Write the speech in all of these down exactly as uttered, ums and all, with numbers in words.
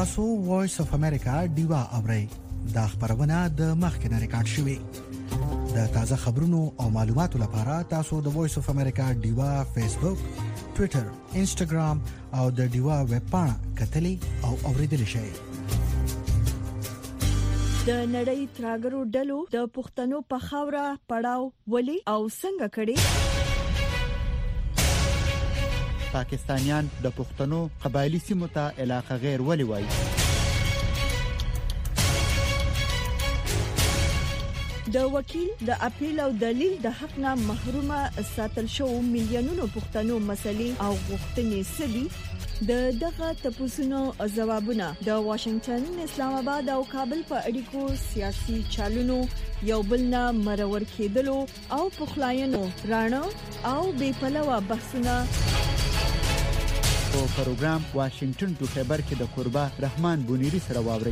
تاسو وایس اف امریکا ډیوا اورئ دا خبرونه د مخکنه ریکارډ شوې د تازه خبرونو او معلوماتو لپاره تاسو د وایس اف امریکا ډیوا فیسبوک ټوئیټر انسټاګرام او د ډیوا ویب پاڼه کتلی او اوریدل شئ د نړۍ تراګرو ډلو د پښتنو په خاوره پړاو ولي او څنګه کړي پاکستانیان د پښتنو قبایلی سیمو ته علاقه غیر ولي وایي د وکیل د اپیل او دلیل د حق نه محرومه ساتل شو میلیونونو پښتنو مسلې او غوښتنې سدي د دغه تپوسونو جوابونه د واشنگټن اسلام آباد او کابل په اړیکو سیاسي چالونو یو بل نه مرور کېدلو او پخلاینو رانه او بې پلوه بحثونه په پروګرام واشنگټن په خبر کې د قربا رحمان بونيري سره واوري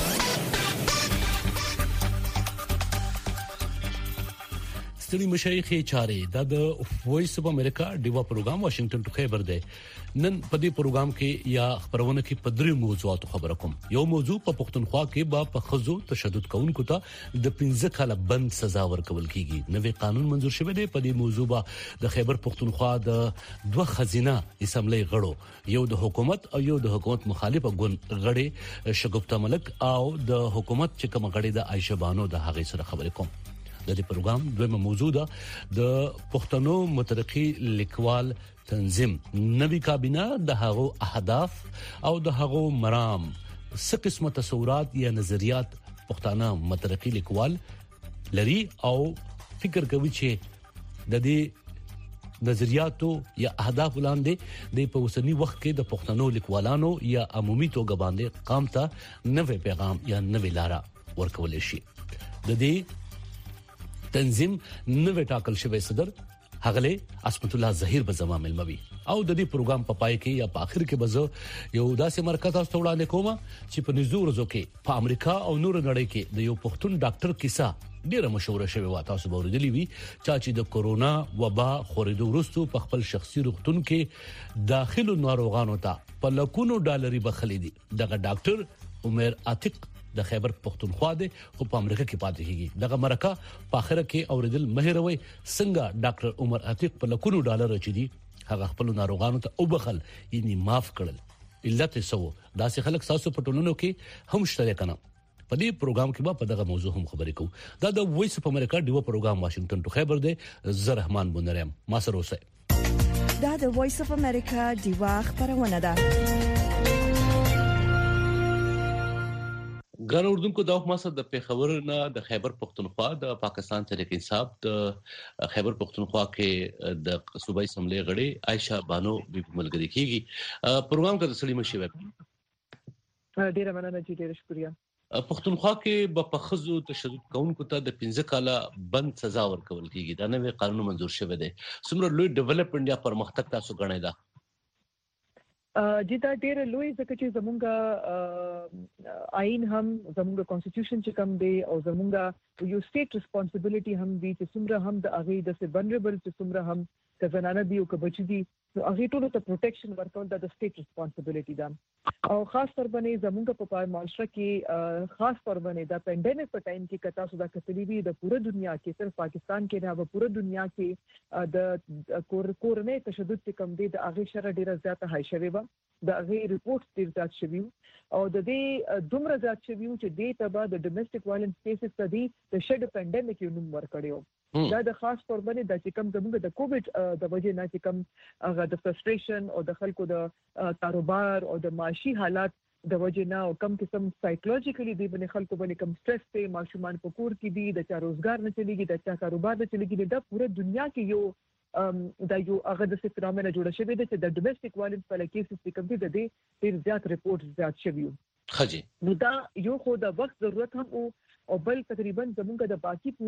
ستړي مشایخ چاري د وایس اف امریکا ډیوا پروګرام واشنگټن ټو خبر ده نن په دې پروګرام کې یا خبرونه کې په درې موضوعاتو خبره کوم یو موضوع په پښتونخوا کې با په خزو تشدد کوونکو ته د پنځه کاله بند سزا ورکول کیږي نوې قانون منزور شوی دی په دې موضوع با د خیبر پښتونخوا د دوه خزینه اسمبلی غړو یو د حکومت او یو د حکومت مخالفه ګوند غړي شګفتہ ملک او د حکومت چې کوم غړي د عائشه بانو د هغه سره خبرې کوم د دې پروګرام دویمه موضوع ده د پښتنو مترقي لیکوال تنظیم نوی کابینه د هغو اهداف او د هغو مرام څه قسمه تصورات یا نظریات پښتانه مترقي لیکوال لري او فکر کوي چې د دې نظریاتو یا اهداف وړاندې د پوسنی وخت کې د پښتنو لیکوالانو یا عمومي توګه باندې قام ته نوې پیغام یا نوې لاره ورکول شي د دې تنظیم نوې ټاکل شوی صدر هغله اسمت الله ظهیر به زما ملموي او د دې پروګرام په پای کې یا په اخر کې به یو داسې مرکز تاسو وړاندې کوم چې په نږدې ورځو کې په امریکا او نور نړۍ کې د یو پښتون ډاکټر کیسه ډیره مشهور شوی و تاسو به ورېدلی وي چې د کورونا وبا خورېدو وروسته په خپل شخصي روغتون کې داخلو ناروغانو ته په لکونو ډالري بخلي دي دغه ډاکټر عمر عتیق د خیبر پښتونخوا دی خو په امریکا کې پاتې کیږي دغه مرکه په اخر کې اوریدل مهروي څنګه ډاکټر عمر عتیق په لکونو ډالر چي دي هغه خپل ناروغانو ته او بخل یعنی معاف کړل علت سو داسې خلک تاسو په ټولنو کې هم شریک کنا په دې پروګرام کې به په دغه موضوع هم خبرې کوو دا د وایس اف امریکا ډیو پروګرام واشنگټن ټو خیبر دی زه رحمان بونرم ما سره اوسئ دا د وایس اف امریکا ډیوا خبرونه ده ګر اردوونکو د حکومت د پیښور نه د خیبر پښتونخوا د پاکستان تحریک انصاف د خیبر پښتونخوا کې د صوبایي اسمبلی غړي عائشه بانو به ملګری کیږي پروګرام کې د سړي مشوي ډیره مننه چې ډیره شکریا پښتونخوا کې په پخزو تشدد کوونکو ته د پنځه کاله بند سزا ورکول کیږي دا نوې قانون منزور شوی دی څومره لوی ډیولپمنٹ یا پرمختګ تاسو غنئ دا چې دا ډېر لوی ځکه چې زمونږ آئین هم زمونږ کانسټیټیوشن چې کوم دی او زمونږ یو سټیټ ریسپانسیبিলিټي هم دی چې څومره هم د اغه د سبنربل چې څومره هم کزنانه دی او کبچ دي نو هغه ټول ته پروټیکشن ورکول د سټیټ ریسپانسیبিলিټي ده او خاص تر باندې زمونږ په پای معاشره کې خاص تر باندې د پینډیمک په ټایم کې کتا سودا کتلی وی د پوره دنیا کې صرف پاکستان کې نه په پوره دنیا کې د کورونه تشدد چې کم دی د اغه شر ډیره زیاته هاي شوی و د اغه ریپورت ډیر زیات شوی او د دې دومره زیات شوی چې د تبا د ډومېسټک وایلنس کیسز ته دی د شډ پینډیمک یو نوم ورکړیو دا د خاص تور باندې د چې کم زموږ د کووډ د وجې نه چې کم هغه د فرستریشن او د خلکو د کاروبار او د معاشي حالات د وجې نه او کم قسم سایکولوژیکلی دی باندې خلکو باندې کم سټرس ته ماشومان په کور کې دي د چا روزګار نه چلیږي د چا کاروبار نه چلیږي د پوره دنیا کې یو دا یو هغه د فنومنا جوړ شوی دی چې د ډومېسټک وایلنس په لکه چې کوم دی د دې ډیر زیات ریپورت زیات شوی خجی نو دا یو خو د وخت ضرورت هم او بل تقریبا زمونږ د باقي پورا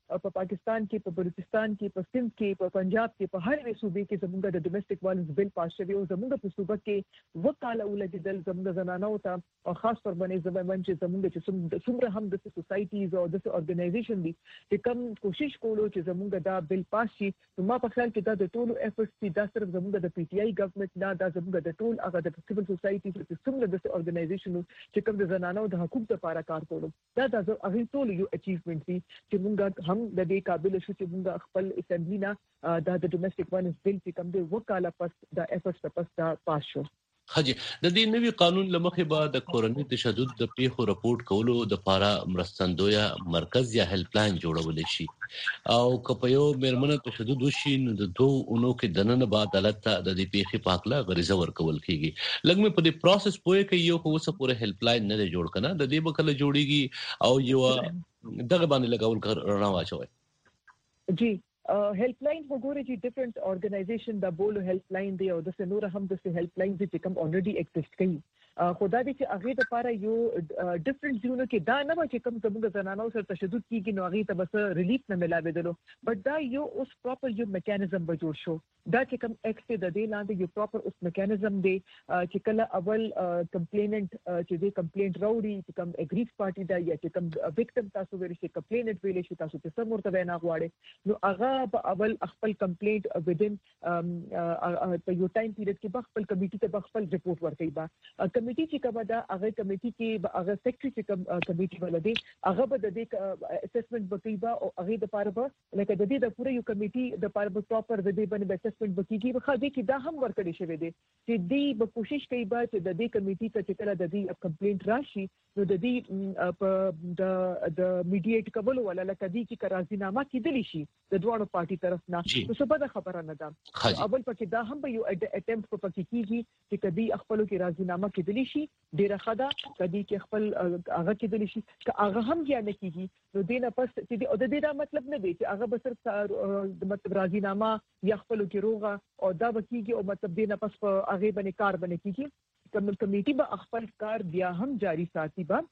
په پاکستان کې په بلوچستان کې په سند کې په پنجاب کې په هر یو صوبې کې زموږ د ډومېسټک وایلنس بل پاس شوی او زموږ په صوبه کې وکاله ولګیدل زموږ زنانو ته او خاص پر باندې زموږ چې زموږ چې څومره هم د سوسایټیز او د اورګنایزیشن دي چې کوم کوشش کولو چې زموږ دا بل پاس شي نو ما په خیال کې دا د ټولو ایفورټس دي دا صرف زموږ د پی ټی آی ګورنمنت نه دا زموږ د ټول هغه د سیول سوسایټي چې څومره د اورګنایزیشن چې کوم د زنانو د حقوقو لپاره کار کولو دا د هغه ټول یو اچیومنت دي چې موږ هم د دې قابل شو چې موږ خپل اسمبلی نه دا د ډومېسټک وایلنس بل چې کوم د وکاله پس د ایفورټس پس دا پاس شو. حاجی د دې نوي قانون لمخې به د کورنۍ تشدد د پیښو راپورټ کولو د لپاره مرستندوی مرکز یا هیلپ لاین جوړول شي او که په یو میرمنه تشدد وشي نو د دوه اونو کې دننه به عدالت ته د دې پیښې په اړه غریزه ورکول کیږي. لږ مې په دې پروسس پوهه کې یو خو څه پوره هیلپ لاین نه جوړ کنه د دې بکله جوړیږي او یو دغه باندې لګول رڼا واچوي. جی هیلپ لاین وګورئ چې ډیفرنٹ اورګنایزیشن دا بولو هیلپ لاین دی او د سنور هم د هیلپ لاین چې کوم اوريدي ایگزیسټ کوي خدا دې چې هغه لپاره یو ډیفرنٹ ځونه کې دا نه و چې کوم زموږ زنانو سره تشدد کیږي نو هغه ته بس ریلیف نه ملاوي دلو بٹ دا یو اوس پراپر یو میکانیزم به جوړ شو دا چې کوم ایکټ د دې لاندې یو پراپر اوس میکانیزم دی چې کله اول کمپلیننٹ چې دې کمپلینټ راوړي چې کوم اګریډ پارټي دا یا چې کوم وکټم تاسو ویل شي کمپلینټ ویل شي تاسو ته سم ورته وینا غواړي نو هغه په اول خپل کمپلینټ ودین په یو ټایم پیریډ کې خپل کمیټي ته خپل ریپورت ورکړي با کمیټي چې کومه دا هغه کمیټي کې هغه سیکریټری چې کوم کمیټي ولدي هغه به د دې اسسمنټ وکړي با او هغه د پاره به لکه د دې د پوره یو کمیټي د پاره به پراپر د دې باندې اسسمنټ وکړي به خو دې کې دا هم ورکړي شوی دی چې دې به کوشش کوي با چې د دې کمیټي ته چې کله د دې کمپلینټ راشي نو د دې په د د میډیټ کول ولا لکه دې چې قراردادنامه کېدلی شي د دوه پارټي طرف نه نو څه به خبره نه ده اول پکې دا هم به یو اټمپټ پکې کیږي چې کدي خپل کې قراردادنامه کېدلی شي ډیره خدا کدي کې خپل هغه کېدلی شي که هغه هم یا نه کیږي نو دینه پس چې د دې دا مطلب نه دی چې هغه به صرف مطلب قراردادنامه یا خپل کې روغه او دا بکیږي او مطلب دینه پس په هغه باندې کار باندې کیږي کوم کمیټي به خپل کار بیا هم جاری ساتي با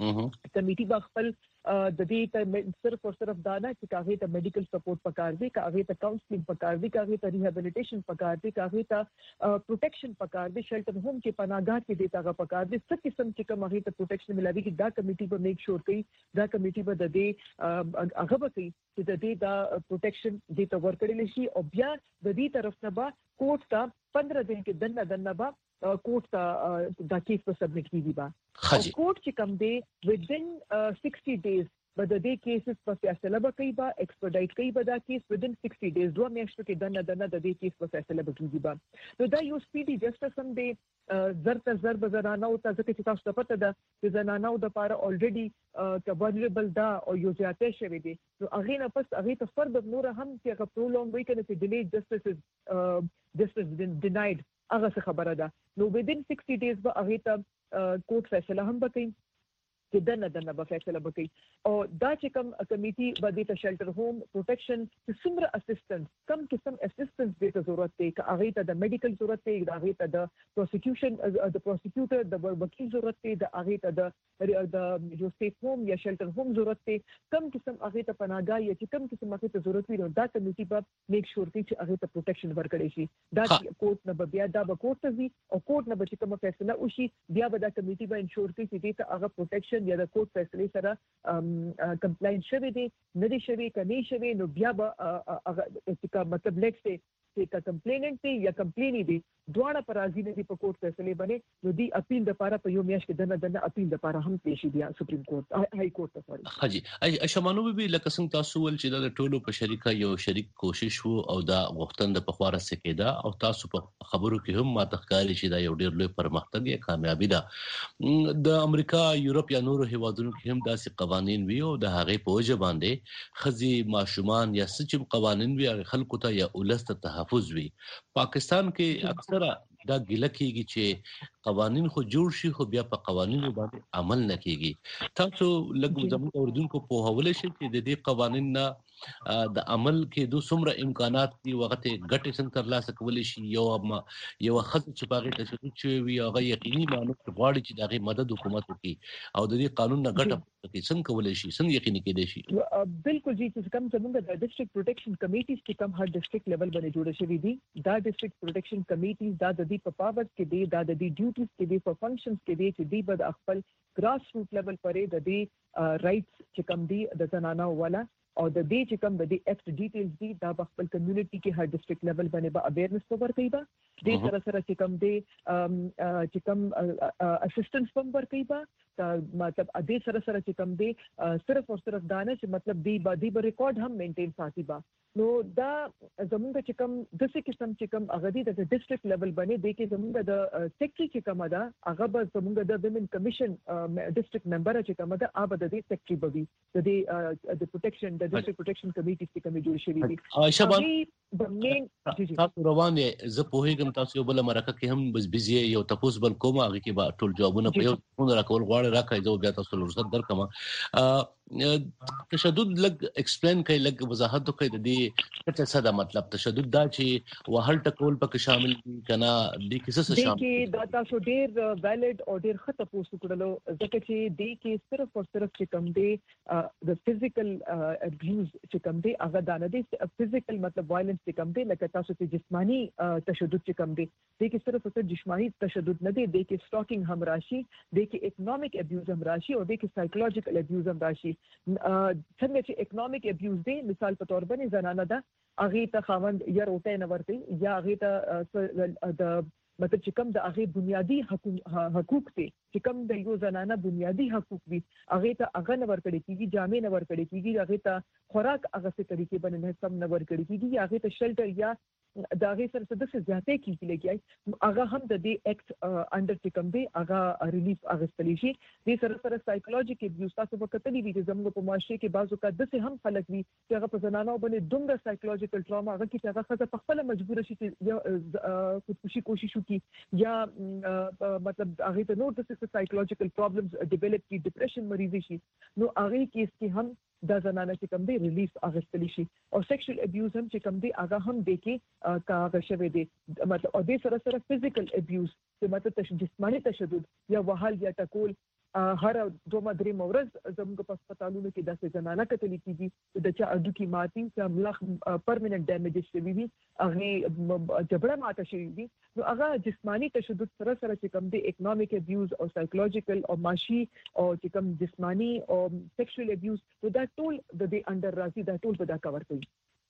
کمیټي به خپل د دې ته صرف او صرف دا نه چې هغه ته میډیکل سپورټ پکار دی هغه ته کاونسلینګ پکار دی هغه ته ریهابیلیټیشن پکار دی هغه ته پروټیکشن پکار دی شیلټر ہوم کې پناهګاه کې دیتا هغه پکار دی څه قسم چې کوم هغه ته پروټیکشن ملوي چې دا کمیټي به میک شور کوي دا کمیټي به د دې هغه به کوي چې د دې دا پروټیکشن دې ته ورکړل شي او بیا د دې طرف نه به کوټ ته پندرہ دن کې دنه دنه به کوټ ته دا کیس په سبمټ کیږي با او کوټ چې کوم دی within sixty days but the day cases په فیصله به کوي با ایکسپیډایټ کوي به دا کیس within sixty days دوه میاشتو کې دنه دنه د دې کیس په فیصله به کیږي با نو دا یو سپیډي جسټس هم دی زرته زر به زنانو ته ځکه چې تاسو ته پته ده چې زنانو د لپاره الریډي کبالریبل دا او یو ځاتې شوی دی نو هغه نه پس هغه ته فرد نور هم چې هغه پرولونګ وي کنه چې ډیلی جسټس جسټس ډیناید هغه خبره ده نو within sixty days به هغه ته کوټ فیصله هم وکړي چې دنه دنه به فیصله وکړي او دا چې کوم کمیټي به د شیلټر ہوم پروټیکشن چې څومره اسسټنس کم قسم اسسټنس د ضرورت دی که هغه ته د میډیکل ضرورت دی هغه ته د پروسیکیوشن د پروسیکیوټر د وکیل ضرورت دی د هغه ته د د یو سیف ہوم یا شیلټر ہوم ضرورت دی کم قسم هغه ته پناهګاه یا چې کم قسم هغه ته ضرورت وي نو دا کمیټي به میک شور کوي چې هغه ته پروټیکشن ورکړي شي دا کوټ نه بیا دا به کوټ ته ځي او کوټ نه به چې کوم فیصله وشي بیا به دا کمیټي به انشور کوي چې دې ته هغه پروټیکشن یا د کوټ فیصله سره کمپلاینټ شوی دی نه دی شوی کني شوی نو بیا به هغه مطلب لیکس چې کا کمپلیننٹ دی یا کمپلینی دی دواړه پر راضی نه دي په کوټ فیصله باندې نو دی اپیل د لپاره په یو میاشت کې دنه دنه اپیل د لپاره هم پیښ دی سپریم کورټ هاي کورټ ته سوري حاجی اشمانو به لکه څنګه تاسو ول چې د ټولو په شریکه یو شریک کوشش وو او دا غوښتنه په خواره سکیدا او تاسو په خبرو کې هم ما تخکاری چې دا یو ډیر لوی پرمختګ یا کامیابی ده د امریکا یورپ یا نورو هیوادونو کې هم داسې قوانين وی او د هغه په وجه باندې خزي ماشومان یا سچم قوانين وی خلکو ته یا ولست تحفظ وی پاکستان کې اکثره دا ګیله کېږي چې قوانين خو جوړ شي خو بیا په قوانینو باندې عمل نه کیږي تاسو لږ زموږ اوردونکو په حواله شي چې د دې قوانين نه د عمل کې د څومره امکانات دي وخت ګټه څنګه ترلاسه کولای شي یو یو خط چې باغې تشدد شوی وي هغه یقیني معنی غواړي چې دغه مدد حکومت وکړي او د دې قانون نه ګټه پکې څنګه کولای شي څنګه یقیني کېدای شي بالکل جی چې کوم څنګه د ډیسټریکټ پروټیکشن کمیټیز چې کوم هر ډیسټریکټ لیول باندې جوړ شوی دي دا ډیسټریکټ پروټیکشن کمیټیز دا د دې په پاور کې دي دا د دې ډیوټیز کې دي په فنکشنز کې دي چې دی بد خپل ګراس روټ لیول پرې د دې رائټس چې کوم دي د زنانه والا او د دې چې کوم د دې ایکټ ډیټیلز دي دا خپل کمیونټي کې هر ډیسټریکټ لیول باندې به اویرنس کور کوي با د سره سره چې کوم دي چې کوم اسسټنس پم ور کوي با مطلب د دې سره سره چې کوم دي صرف او صرف دانه چې مطلب دی با دی به ریکارډ هم مینټین ساتي با نو دا زمونږ چې کوم د څه قسم چې کوم هغه د ډیسټریکټ لیول باندې د کې زمونږ د سیکټري چې کوم دا هغه به زمونږ د ویمن کمیشن ډیسټریکټ ممبر چې کوم دا هغه د دې سیکټري بوي د دې د پروټیکشن د ډیسټریکټ پروټیکشن کمیټې چې کوم جوړ شوی دي شبان تاسو روان دي زه په هیګم تاسو یو بل مرکه کې هم بس بيزي یو تاسو بل کوم هغه کې به ټول جوابونه په یو فون راکول غواړي راکای زه بیا تاسو لږ درکم تشدد لګ ایکسپلین کوي لګ وضاحت کوي د دې څه څه دا مطلب تشدد دا چې وهل ټکول پکې شامل دي کنه د کیسه څه شامل دي دا تاسو ډیر ویلډ او ډیر خطه پوسټ کړلو ځکه چې د کې صرف او صرف چې کوم دی د فزیکل ابیوز چې کوم دی هغه دا نه دی فزیکل مطلب وایلنس چې کوم دی لکه تاسو چې جسمانی تشدد چې کوم دی د کې صرف او صرف جسمانی تشدد نه دی د کې سټاکینګ هم راشي د کې اکونومیک ابیوز هم راشي او د کې سایکولوژیکل ابیوز هم راشي څنګه چې اکونومیک ابیوز دی مثال په تور باندې زنانه ده هغه ته خاوند یا روټه نه ورته یا هغه ته د مطلب چې کوم د هغه بنیادی حقوق دي چې کوم د یو زنانه بنیادی حقوق دي هغه ته هغه نه ورکړي کیږي جامې نه ورکړي کیږي هغه ته خوراک هغه څه طریقې باندې سم نه ورکړي کیږي هغه ته شلټر یا دا هغه سره څه د څه زیاتې کیږي لګي هغه هم د دې ایکټ انډر چې کوم دی هغه ریلیف اغستلی شي د سره سره سایکولوژیکل ابیوز تاسو په کتلې وی چې زموږ په معاشره کې بعضو کا د څه هم خلک وي چې هغه په زنانو باندې دومره سایکولوژیکل ټراما هغه کې هغه خزه په خپل مجبور شي چې خودکشي کوشش وکړي یا مطلب هغه ته نور د څه سایکولوژیکل پرابلمز ډیولپ کی ډیپریشن مریض شي نو هغه کیس کې هم دا زنانه چې کوم دی ریلیف اغستلی شي او سیکشوال ابیوز هم چې کوم دی هغه هم د کې کاغه شوی دی مطلب او د سره سره فزیکل ابیوز چې مطلب جسمانی تشدد یا وهل یا ټکول هر دوه مدري مورز زموږ په هسپتالونو کې د زنانه کتل کیږي د چا اډو کې ماتي چې ملخ پرمننت ډیمیج شوی وي هغه جبړه ماته شوی وي نو هغه جسمانی تشدد سره سره چې کوم دی اکونومیک ابیوز او سایکولوژیکل او معاشي او چې کوم جسمانی او سیکشوال ابیوز نو دا ټول د دې انډر راځي دا ټول په دا کور کوي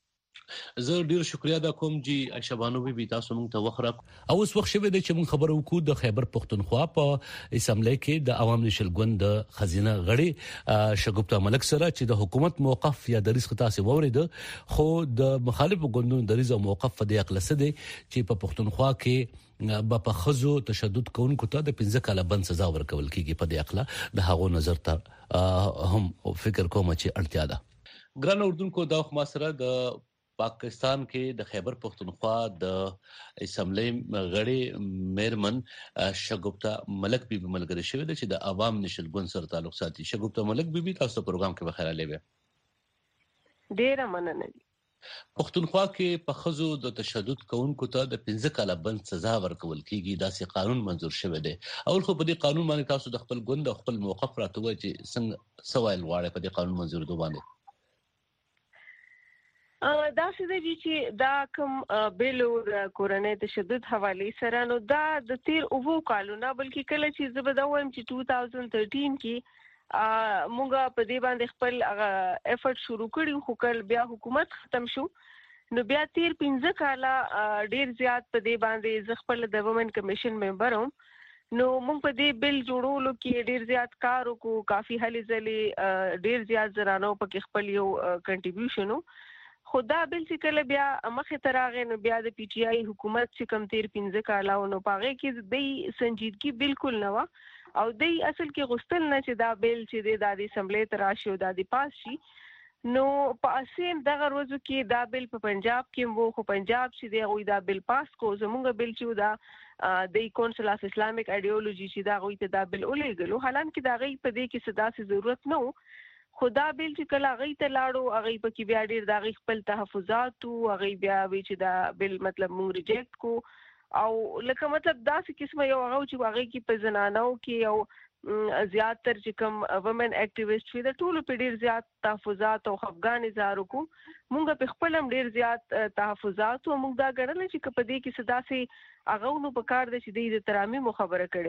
زه ډیر شکریا دا کوم جی شبانو بي تاسو موږ ته وخره او اوس وخت شوه د چې موږ خبرو کو د خیبر پختونخوا په اسمبلی کې د عوام نشل ګوند د خزینه غړي شګوفتا ملک سره چې د حکومت موقف یا د رئیس خطا سي وورید خو د مخالف ګوندونو د رئیس موقف د اقلسه دي چې په پختونخوا کې با په خزو تشدد کوونکو ته د پنځه کاله بند سزا ورکول کیږي په دې اقلا د هغو نظر ته هم فکر کوم چې اړتیا ده ګران اردوونکو دا خو ما سره د پاکستان کې د خیبر پختونخوا د اسمبلی غړي میرمن شګوفتا ملک بي بي ملګری شوی چې د عوام نشل ګوند سره تعلق ساتي شګوفتا ملک بي بي تاسو پروګرام کې بخیر لوي ډیر مننه پختونخوا کې په خزو د تشدد کوونکو ته د پنځه کاله بند سزا ورکول کیږي دا سي قانون منزور شوی دی اول خو په دې قانون باندې تاسو د خپل ګوند او خپل موقف راټوي چې څنګه سوال غواړي په دې قانون منزور دوه باندې دا څه دی چې دا کوم بیلو د کورنۍ تشدد حواله سره نو دا د تیر اوو کالونه بلکې کله چې زبده وایم چې دوه هزار تیرته کې مونږه په دې باندې خپل افورت شروع کړی خو کله بیا حکومت ختم شو نو بیا تیر پنځه کاله ډیر زیات په دې باندې ز خپل د وومن کمیشن ممبر هم نو مونږ په دې بل جوړولو کې ډیر زیات کار وکړو کافي هلي ځلې ډیر زیات زرانو په خپل یو کنټریبیوشن خدا بل چې کله بیا مخه تراغه نو بیا د پی ټی آی حکومت چې کم تیر پنځه کاله نو پاغه کې د سنجیدګي بالکل نه و او د اصل کې غستل نه چې دا بیل چې د اسمبلی تراشي او د پاس شي نو په اسیم دغه ورځو کې دا بیل په پنجاب کې وو خو پنجاب چې دی غوي دا بیل پاس کو زمونږ بیل چې دا د کونسل اف اسلامیک ایډیولوژي چې دا غوي ته دا بیل ولېګلو حالانکه دا غي په دې کې صدا سي ضرورت نه خدا بیل چې کله غي ته لاړو هغه په کې بیا ډیر د خپل تحفظات او هغه بیا وی چې دا بیل مطلب مونږ ریجیکټ کو او لکه مطلب داسې قسمه یو هغه چې هغه کې په زنانو کې او زیات تر چې کوم وومن اکټیویسټ وي د ټولو په ډیر زیات تحفظات او افغان زارو کو مونږ په خپل هم ډیر زیات تحفظات او مونږ دا ګڼل چې په دې کې صدا سي هغه نو په کار د چې د ترامیم خبره کړې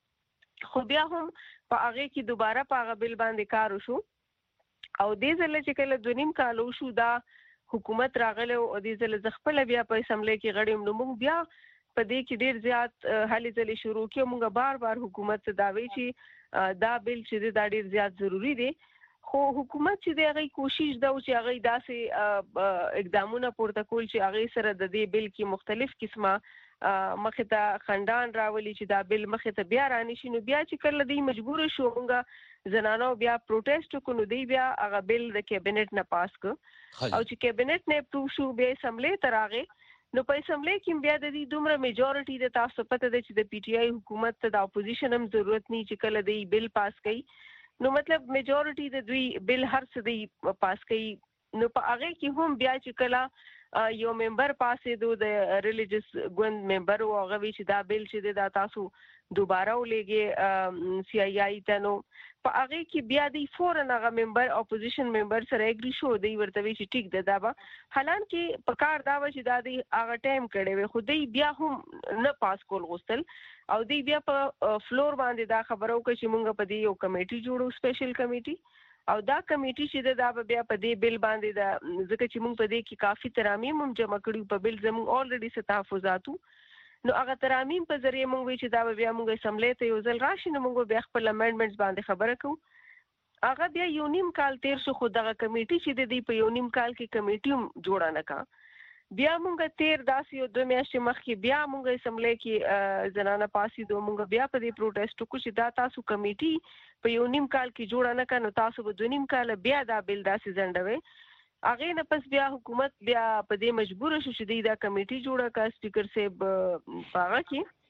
وي خو بیا هم په هغه کې دوباره په هغه بل باندې کار وشو او دې ځل چې کله د نیم کال وشو دا حکومت راغله او دې ځل ز خپل بیا په اسمبلی کې غړیم نو مونږ بیا په دې کې ډیر زیات هلي ځلې شروع کړو مونږ بار بار حکومت ته دا وی چې دا بیل چې دا ډیر زیات ضروری دی خو حکومت چې دا غي کوشش دا چې هغه داسې اقدامونه پورته کول چې هغه سره د دې بیل کې مختلف قسمه مخه ته خندان راولي چې دا بیل مخه ته بیا رانی شي نو بیا چې کله دی مجبور شو مونږ زنانو بیا پروټیسټ کو نو دی بیا هغه بیل د کابینټ نه پاس ک او چې کابینټ نه اپروو شو بیا اسمبلی ته راغی نو په اسمبلی کې بیا د دې دومره میجورټي د تاسو پته ده چې د پی ټی آی حکومت ته د اپوزیشن هم ضرورت نه چې کله دی بیل پاس کړي نو مطلب میجورټي د دوی بیل هر څه دی پاس کړي نو په هغه کې هم بیا چې کله یو ممبر پاسې دو د ریلیجیس ګوند ممبر او هغه چې دا بیل چې دا تاسو دوباره ولېږي سی آی آی ته نو په هغه کې بیا دی فورن هغه ممبر اپوزیشن ممبر سره اګری شو دی ورته وی چې ټیک ده دا به حالانکه په کار دا و چې دا دی هغه ټایم کړي وي خو دی بیا هم نه پاس کول غوښتل او دی بیا په فلور باندې دا خبرو کوي چې مونږ په دې یو کمیټي جوړو سپیشل کمیټي او دا کمیټي چې دا بیا په دې بیل باندې دا ځکه چې مونږ په دې کې کافي ترامیم هم جمع کړو په بیل زموږ اولریډي ستحفظاتو نو هغه ترامیم په ذریعہ مونږ وی چې دا بیا مونږ اسمبلی ته یو ځل راشي نو مونږ بیا خپل امندمنټس باندې خبره کوو هغه بیا یو نیم کال تیر شو خو دغه کمیټي چې د دې په یو نیم کال کې کمیټي هم جوړه نه کا بیا مونږ تیر داسې یو دوه میاشتې مخکې بیا مونږ اسمبلی کې زنانه پاسې دو مونږ بیا په دې پروټیسټ کو چې دا تاسو کمیټي په یو نیم کال کې جوړه نه کا نو تاسو به دوه نیم کال بیا دا بیل داسې ځنډوي هغه نه پس بیا حکومت بیا په دې مجبور شو چې دا کمیټي جوړه کا سپیکر صاحب پاغه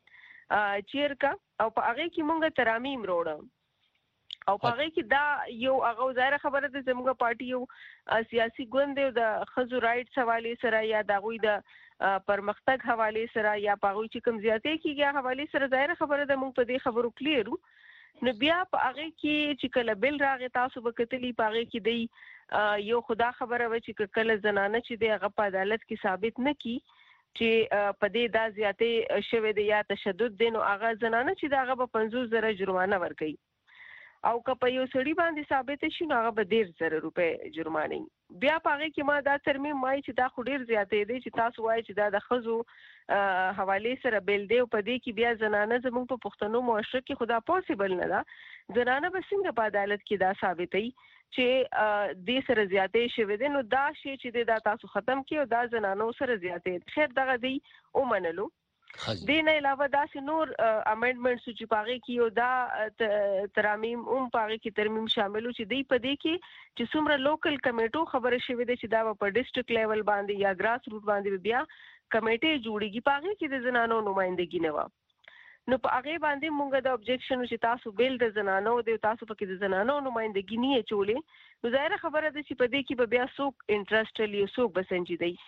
کې چیر کا او په هغه کې مونږ ترامیم روړو او په هغه کې دا یو هغه ظاهر خبره ده زموږ پارټي یو سیاسي ګوند دی د خزو رائټس حواله سره یا د غوي د پرمختګ حواله سره یا په غوي چې کوم زیاتې کیږي حواله سره ظاهر خبره ده مونږ په دې خبرو کلیرو نو بیا په هغه کې چې کله بیل راغی تاسو به کتلی په هغه کې دی یو خدا خبره و چې کله زنانه چې د هغه په عدالت کې ثابت نه کی چې په دې دا زیاتې شوه د یا تشدد دین او هغه زنانه چې دا هغه په پنځوس زره جرمانه ورکړي او که په یو سړي باندې ثابت شي نو هغه به ډیر زره روپے جرمانه بیا په هغه کې ما دا ترمیم مای چې دا خو ډیر زیاتې دی چې تاسو وایي چې دا د خزو حواله سره بیل دی او په دې کې بیا زنانه زموږ په پښتنو معاشره کې خدا پوسیبل نه ده زنانه به څنګه په عدالت کې دا ثابتې چې دې سره زیاتې شوه دي نو دا شی چې دا تاسو ختم کیو دا زنانو سره زیاتې خیر دغه دی او منلو دین علاوه دا نور امندمنټس چې پاغي کیو دا ترامیم هم پاغي کې ترمیم شاملو چې دی په دې کې چې څومره لوکل کمیټو خبره شوه دي چې دا په ډیسټریکټ لیول باندې یا ګراس روټ باندې بیا کمیټې جوړیږي پاغي کې د زنانو نمائندګي نه و نو په هغه باندې مونږ د objection چې تاسو بیل د زنانو د تاسو پکې د زنانو نمائندګي نه چولې نو ظاهر خبره ده چې په دې کې به بیا څوک انټرست لري څوک بسنجي دی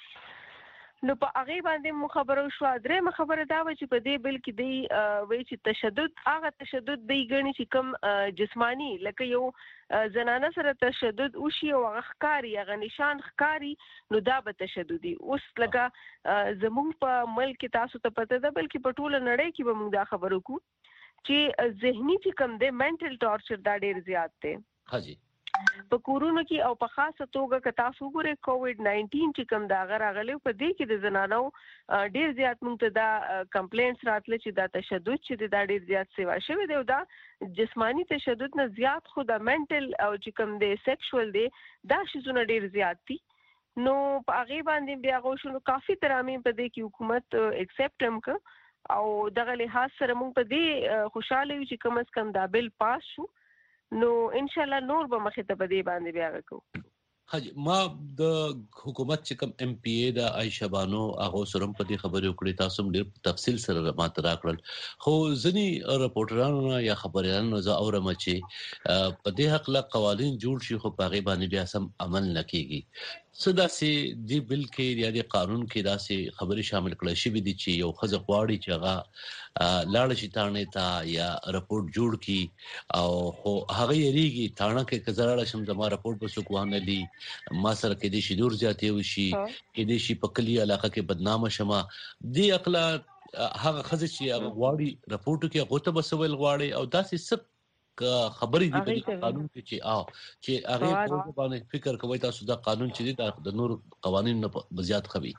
نو په هغه باندې مو خبرو شو درې خبره دا و چې په دې بل کې دی وایي چې تشدد هغه تشدد دی ګڼي چې کوم جسمانی لکه یو زنانه سره تشدد وشي او هغه ښکاری هغه نشان ښکاری نو دا به تشددي اوس لکه زموږ په ملک تاسو ته پته ده بلکې په ټوله نړۍ کې به موږ دا خبرو کو چې ذهني چې کوم دی منټل ټارچر دا ډیر زیات دی حاجی په کورونو کې او په خاصه توګه که تاسو ګورئ کووډ ناینټین چې کوم دا غراغلی په دې کې د زنانو ډیر زیات مونږ ته دا کمپلینټس راتله چې دا تشدد چې دا ډیر زیات سیوا شوی دی او دا جسمانی تشدد نه زیات خو دا منټل او چې کوم دی سیکشوال دی دا شیزونه ډیر زیات دي نو په هغه باندې بیا غوښنو کافي ترامیم په دې کې حکومت ایکسپټ هم ک او دغه لحاظ سره مونږ په دې خوشاله یو چې کم از کم دا بیل پاس شو نو ان شاء الله نور به مخه ته بدی باندې بیا وکړو حاجی ما د حکومت چې کوم ام پی ای د عائشہ بانو هغه سره په دې خبرې وکړې تاسو ډېر تفصیل سره ماته راکړل خو ځنی رپورټرانو یا خبريالانو زه اورم چې په دې حق له قوانين جوړ شي خو په غي باندې بیا سم عمل نکېږي صدا سي دی بل کې یا د قانون کې داسې خبرې شامل کړل شي دي چې یو خزه غواړي چې هغه لاړ شي تانه تا یا رپورټ جوړ کی او خو هغه یریږي تانه کې کزراله شم زما رپورټ په سکوانه دي ما سره کې دي شي دور زیاتې وشي کې دي شي په کلی علاقه کې بدنامه شمه دی اقلا هغه خزه چې هغه غواړي رپورټ کې غوته بسول غواړي او داسې سب خبرې دي په قانون کې چې او چې هغه په باندې فکر کوي تاسو دا قانون چې دي د نور قوانين نه زیات خوي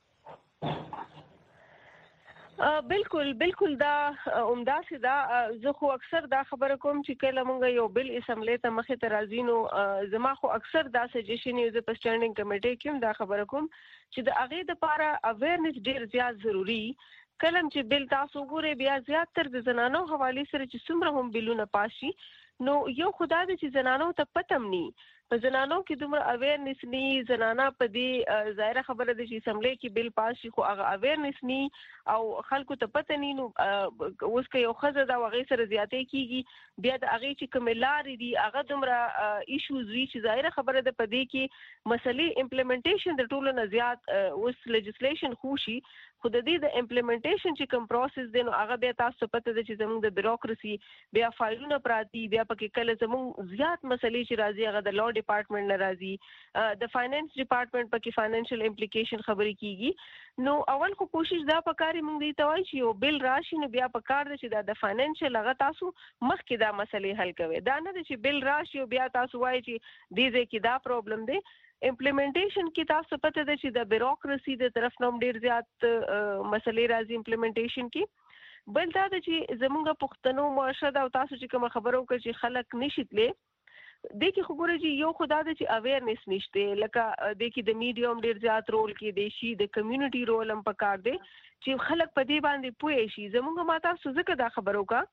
بالکل بالکل دا عمده سي دا زه خو اکثر دا خبره کوم چې کله مونږ یو بل اسمبلی ته مخه ترازینو زما خو اکثر دا سجیشن یو د پسټینډینګ کمیټې کې دا خبره کوم چې د اغه د لپاره اویرنس ډیر زیات ضروری کلم چې بل تاسو ګوره بیا زیات تر د زنانو حواله سره چې څومره هم بلونه پاشي نو یو خدای دې چې زنانو ته پتم ني په زنانو کې دومره اویرنس ني زنانا په دې ظاهره خبره دي چې اسمبلی کې بل پاشي خو هغه اویرنس ني او خلکو ته پته ني نو اوس کې یو خزه دا وغه سره زیاتې کیږي بیا د هغه چې کوملاري دي هغه دومره ایشوز وی چې ظاهره خبره ده په دې کې مسلې امپلیمنټیشن د ټولو نه زیات اوس لیجسلیشن خوشي خو د دې د امپلیمنټیشن چې کوم پروسس دی نو هغه بیا تاسو پته ده چې زموږ د بیوروکراسي بیا فایلونه پراتی بیا پکې کله زموږ زیات مسلې چې راځي هغه د لا ډپارټمنټ نه راځي د فاینانس ډپارټمنټ پکې فاینانشل امپلیکیشن خبرې کیږي نو اول خو کوشش دا پکاري موږ دې توای چې یو بل راشي نو بیا پکار دي چې د فاینانشل هغه تاسو مخکې دا مسلې حل کوي دا نه چې بل راشي بیا تاسو وایي چې دې دې کې دا پرابلم دی امپلیمنټیشن کې تاسو پته ده چې د بیوروکراسي د طرف نوم ډیر زیات مسلې راځي امپلیمنټیشن کې بل دا چې زموږ پښتنو معاشره او تاسو چې کوم خبرو کوي چې خلک نشیتلې د کې خبره چې یو خدای د چې اویرنس نشته لکه د کې د میډیوم ډیر زیات رول کې دی شي د کمیونټي رول هم پکار دی چې خلک په دې باندې پوي شي زموږ ماته سوزکه دا خبرو کا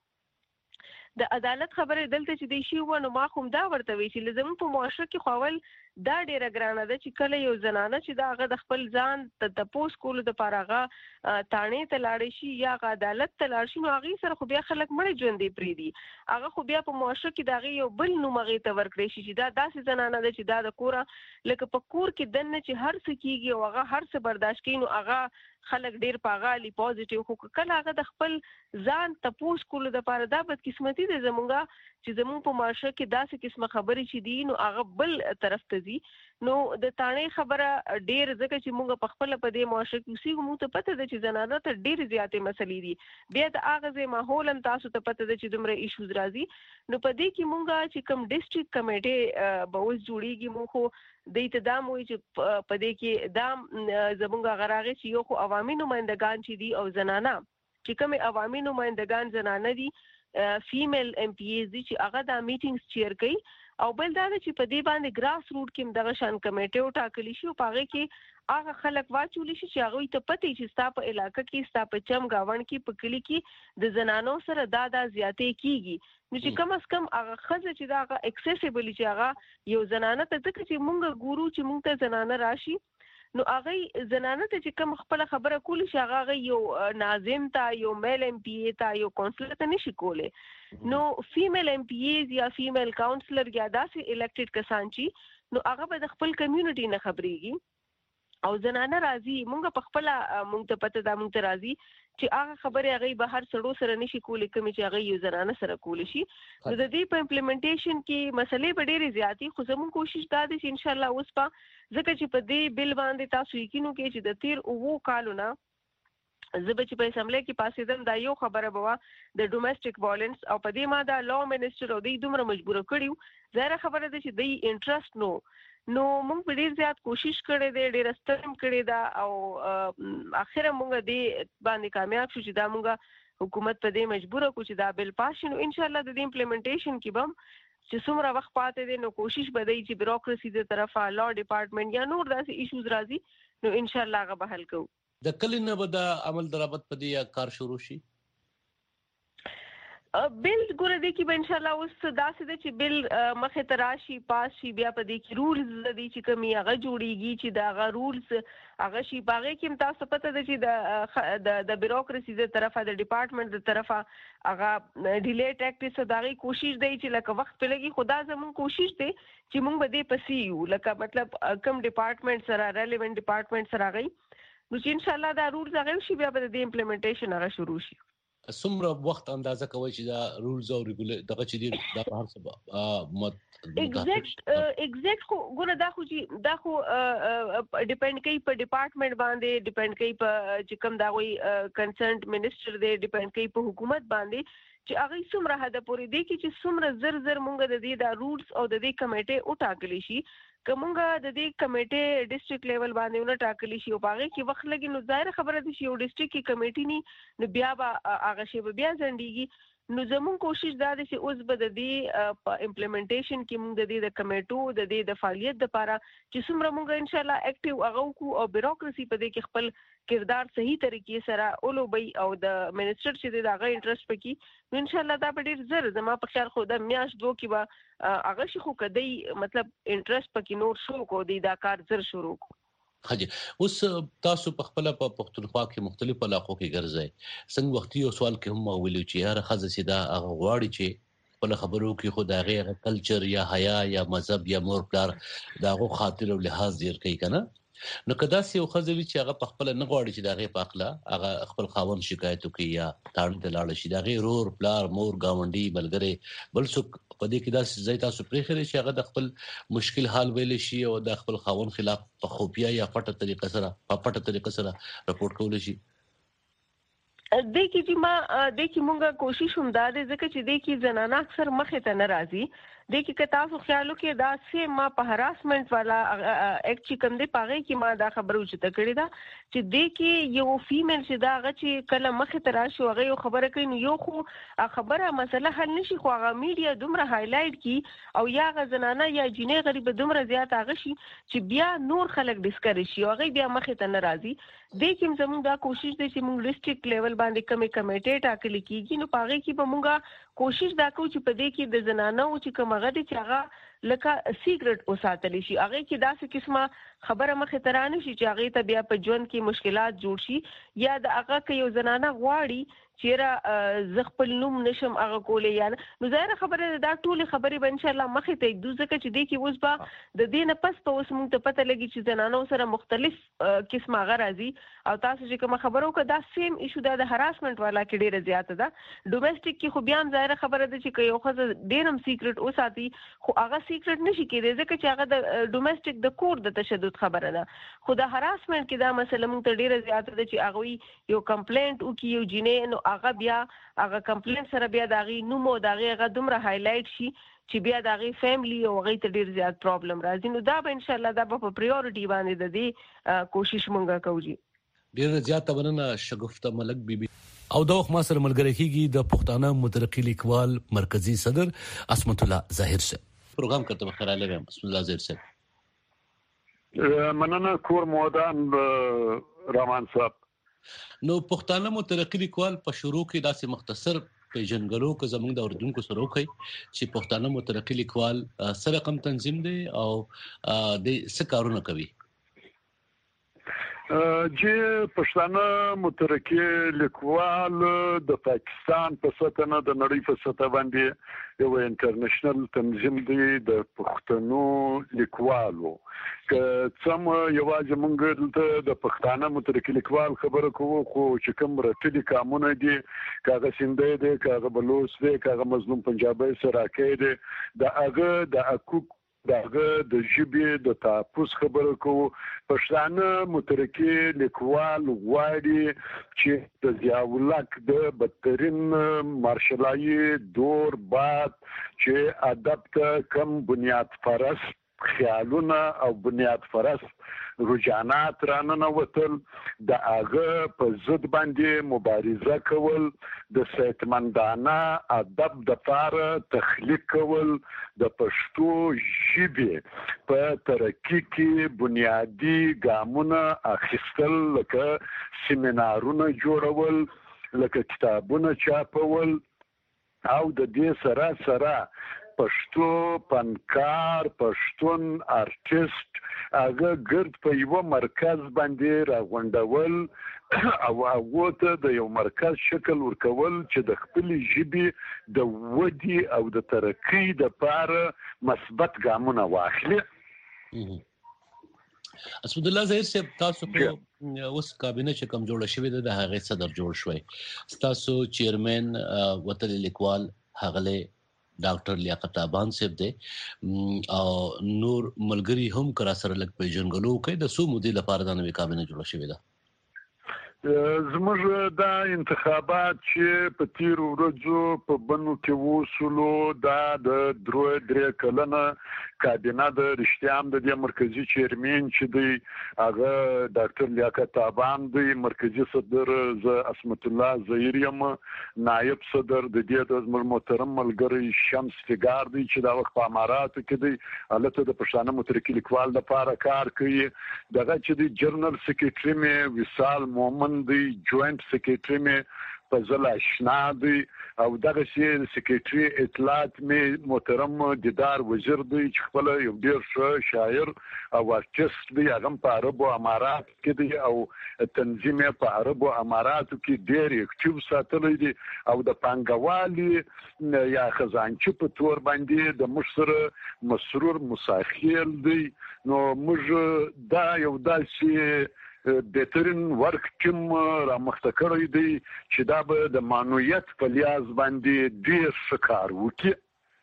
د عدالت خبره دلته چې د شی ونه ما کوم دا ورته وی چې لزم په معاشره کې خپل دا ډیره ګرانه ده چې کله یو زنانه چې دا غد خپل ځان ته د پوس کول د پارغه تانه ته لاړ شي یا عدالت ته لاړ شي نو هغه سره خو بیا خلک مړ ژوندې پری دي هغه خو بیا په معاشره کې دا یو بل نو مغه ته ورکړي شي چې دا داسې زنانه ده چې دا د کوره لکه په کور کې دنه چې هر څه کیږي او هغه هر څه برداشت کوي نو هغه خلک ډیر پاغالي پوزټیو خو کله هغه د خپل ځان تپوس کول د پاره دا بد قسمتي دي زمونږه چې زمون په معاشره کې داسې قسمه خبرې چې دي نو هغه بل طرف ته دي نو د تانه خبره ډیر ځکه چې موږ په خپل په دې معاشره کې اوسې موږ ته پته ده چې زنانه ته ډیر زیاتې مسلې دي بیا د اغه ماحول هم تاسو ته پته ده چې دومره ایشوز راځي نو په دې کې موږ چې کوم ډیسټریکټ کمیټه به اوس جوړیږي موږ خو د اعتدام وي چې په دې کې دام زمونږ غراغه چې یو خو عوامي نمائندگان چې دي او زنانه چې کوم عوامي نمائندگان زنانه دي فیمیل ام پی ایز دي چې هغه د میټینګز چیر کوي او بل دا چې په دې باندې ګراس روټ کې دغه شان کمیټه او ټاکلی شي او هغه کې هغه خلک واچول شي چې هغه ته پته چې ستا په علاقې کې ستا په چم گاون کې په کلی کې د زنانو سره دا دا زیاتې کیږي نو چې کم از کم هغه خزه چې دا هغه اکسیسیبل چې هغه یو زنانه ته ځکه چې مونږ ګورو چې مونږ ته زنانه راشي نو هغه زنانه ته چې کوم خپل خبره کولی شي هغه یو ناظم تا یو میل ام پی ای تا یو کونسلر ته نشي کوله نو فیمیل ام پی ایز یا فیمیل کونسلر یا داسې الیکټډ کسان چې نو هغه به د خپل کمیونټي نه خبريږي او زنانه راضي مونږ په خپل مونږ ته پته دا مونږ ته راضي چې هغه خبره هغه به هر سړو سره نشي کولی کوم چې هغه یو زنانه سره کولی شي نو د دې په امپلیمنټیشن کې مسلې به ډېرې زیاتې خو زموږ کوشش دا دی چې ان شاء الله اوس په ځکه چې په دې بل باندې تاسو یقینو کې چې د تیر اوو کالونه زبې چې په اسمبلی کې پاسېدم دا یو خبره بوا د ډومېسټک وایلنس او په دې ما دا لا منسټر او دې دومره مجبور کړیو ظاهر خبره ده چې دې انټرست نو نو موږ په ډیر زیات کوشش کړې دي ډیر سترم کړې ده او اخر موږ دې باندې کامیاب شو چې دا موږ حکومت په دې مجبور کو چې دا بل پاس شي نو ان شاء الله د دې امپلیمنټیشن کې بم چې څومره وخت پاتې دي نو کوشش به دی چې بیوروکراسي د طرفه لا ډپارټمنټ یا نور داسې ایشوز راځي نو ان شاء الله هغه به حل کوو د کلینه به د عمل درابط په دې کار شروع شي بل ګوره دې کې به ان شاء الله اوس داسې ده چې بل مخې ته راشي پاس شي بیا په دې کې رولز دي چې کومي هغه جوړیږي چې دا هغه رولز هغه شي باغې کې تاسو پته ده چې د د بیوروکراسي د طرفه د ډپارټمنټ د طرفه هغه ډیلیټ اکټ څخه دغه کوشش دی چې لکه وخت په لګي خدا زمون کوشش دی چې موږ به دې پسې یو لکه مطلب کم ډپارټمنټ سره ریلیونټ ډپارټمنټ سره غي نو چې ان شاء الله دا رولز هغه شي بیا به د امپلیمنټیشن هغه شروع شي. څومره وخت اندازه کوي چې دا رولز او ریګولیټ دغه چې دی دا په هر څه مت ایگزیکټ ایگزیکټ خو ګوره دا خو چې دا خو ډیپند کوي په ډپارټمنټ باندې ډیپند کوي په چې کوم دا وي کنسرنډ منسٹر دی ډیپند کوي په حکومت باندې چې هغه څومره حد پورې دی چې څومره زر زر مونږ د دې دا رولز او د دې کمیټه او ټاکلی شي کومګه د دې کمیټه ډیسټریکټ لیول باندې ونه ټاکلی شي او هغه کې وخت لګي نو ظاهر خبره دي چې یو ډیسټریکټ کې کمیټه ني نو بیا به هغه شی بیا ځندېږي نو زمون کوشش دا ده چې اوس به د دې په امپلیمنټیشن کې موږ د دې د کمیټو د دې د فعالیت لپاره چې څومره موږ ان شاء الله اکټیو هغه کو او بیوروکراسي په دې کې خپل کردار صحیح طریقې سره اولو بي او د منسٹر چې دغه انټرست پکې ان شاء الله دا به ډیر زر زما په خیال خو د میاش دوه کې به هغه شي خو کدی مطلب انټرست پکې نور شو کو دی دا کار زر شروع کو. حاجی اوس تاسو په خپل په پښتونخوا کې مختلف علاقو کې ګرځئ څنګه وختي یو سوال کې هم ویلو چې هر خزه سیدا هغه غواړي چې په خبرو کې خدای غیر کلچر یا حیا یا مذهب یا مور پلار داغه خاطر او لحاظ ډیر کوي کنه نو کدا سی یو خزه وی چې هغه په خپل نه غواړي چې داغه په اخلا هغه خپل خاوند شکایت کوي یا تاړ د لاړ شي داغه رور پلار مور گاونډي ملګری بل څوک په دې کې دا ځای تاسو پرې خره چې هغه د خپل مشکل حال ویل شي او د خپل خاوند خلاف په خوفیا یا پټه طریقه سره په پټه طریقه سره رپورټ کول شي. د کې چې ما د کې مونږه کوشش هم دا ده ځکه چې د کې زنانه اکثر مخه ته ناراضي د کې که تاسو خیالو کې دا سه ما په هراسمنت والا اکټ چې کوم دی پاغه کې ما دا خبرو چې تکړه دا چې د کې یو فیمیل چې دا غ چې کله مخه ته راشي هغه یو خبره کوي یو خو خبره مسله حل نشي خو هغه میډیا دومره هایلایټ کی او یا غ زنانه یا جنې غریب دومره زیات هغه شي چې بیا نور خلک ډیسکریج شي هغه بیا مخه ته ناراضي د کوم زموږ دا کوشش دی چې موږ ډیسټریکټ لیول باندې کمې کمیټې ټاکلې کیږي نو پاغه کې به موږ کوشش دا کوو چې په دې کې د زنانو چې کوم غږ چې هغه لکه سیکرټ اوساتلی شي هغه کې داسې قسمه خبره مخه ترانه شي چې هغه ته بیا په ژوند کې مشکلات جوړ شي یا د هغه کې یو زنانه غواړي چیرې ز خپل نوم نشم هغه کولې یا نو ظاهر خبره دا ټول خبرې به ان شاء الله مخه ته دوه ځکه چې د کې اوس با د دې نه پس په اوس موږ ته پته لګي چې زنانو سره مختلف قسمه غرازي او تاسو چې کوم خبرو کې دا سیم ایشو د هراسمنت والا کې ډیره زیاته ده ډومېسټک کې خو بیا ظاهر خبره ده چې یو خزه ډیرم سیکرټ اوساتي خو هغه سیکرټ نشي کېدای ځکه چې هغه د ډومېسټک د کور د تشدد خبره ده خو د هراسمنت کې دا مسله موږ ته ډیره زیاته ده چې هغه یو کمپلینټ وکي یو جنې نو هغه بیا هغه کمپلینټ سره بیا داغي نومو داغي هغه دومره هایلایټ شي چې بیا داغي فیملی او هغه ته ډیر زیات پرابلم راځي نو دا به ان شاء الله دا په پریورټي باندې د دې کوشش مونږه کوو. ډیر زیات مننه شګفته ملک بیبي او دا وخت ما سره ملګری کیږي د پښتانه مترقی لیکوال مرکزی صدر اسمت الله ظاهر سے پروګرام کرتے وخت را لګم بسم الله ظاهر سے مننه کور مودان رحمان صاحب. نو پښتانه مترقی لیکوال په شروع کې داسې مختصر پیژنګلو کو زموږ د اردوونکو سره وکي چې پښتانه مترقی لیکوال سره کم تنظیم دی او د څه کارونه کوي. چې پښتانه مترقی لیکوال د پاکستان په سطح د نړۍ په سطح باندې یو انټرنیشنل تنظیم دی د پښتنو لیکوالو که څم یوازې مونږ د پښتانه مترقی لیکوال خبره کوو خو چې کوم رټلي قانون دي کاغه سیندې دي کاغه بلوچ دي کاغه مظلوم پنجابي سراکې دي د هغه د حقوق داغه د ژبې د تحفظ خبره کوو. پښتانه مترقی لیکوال غواړي چې د ضیاءالحق د بدترین مارشلایي دور بعد چې ادب ته کم بنیاد پرست خیالونه او بنیاد پرست رجحانات رانه وتل د هغه په ضد باندې مبارزه کول د صحتمندانه ادب د لپاره تخلیق کول د پښتو ژبې په ترقی کې بنیادی ګامونه اخیستل لکه سیمینارونه جوړول لکه کتابونه چاپول او د دې سره سره پښتو فنکار پښتون آرټیست هغه ګرد په یو مرکز باندې راغونډول او هغه ته د یو مرکز شکل ورکول چې د خپل ژبې د ودی او د ترقۍ لپاره مثبت ګامونه واخلي. اسود الله زهیر صاحب تاسو په اوس کابینه چې کوم جوړ شوی د هغه صدر جوړ شوی تاسو چیرمن وتل لیکوال هغله ډاکټر لیاقت ابان صاحب دی او نور ملګری هم کرا سره لګ په جنګلو کې د سو مودې لپاره د نوې کابینه جوړ شوی ده. زموږ دا انتخابات چې په تیر ورځو په بنو کې وصولو دا د دروه درې کلنه کابینه د رښتیام د مرکزی چیرمن چې دی هغه ډاکټر لیاقت ابان دی، مرکزی صدر ز اسمت الله زهیریم، نائب صدر د دې د محترم ملګری شمس فګار دی چې دا وخت په اماراتو کې دی، البته د پښتانه مترقي لیکوال لپاره کار کوي. دغه چې دی جنرال سیکریټری مې وصال مومن دی، جوائنٹ سیکریټری مې فضل آشنا دی او دغه شی سیکریټری اطلاعات مې محترم دیدار وزیر دی چې خپل یو ډیر ښه شاعر او آرټیست دی، هغه په عربو امارات کې دی او تنظیم په عربو اماراتو کې ډیر اکټیو ساتلی دی او د پانګوالي یا خزانچي په تور باندې د مشر مسرور مساخیل دی. نو موږ دا یو داسې بهترین ورک ټیم را مخته کړی دی چې دا به د معنویت په لیاز باندې ډیر ښه کار وکړي.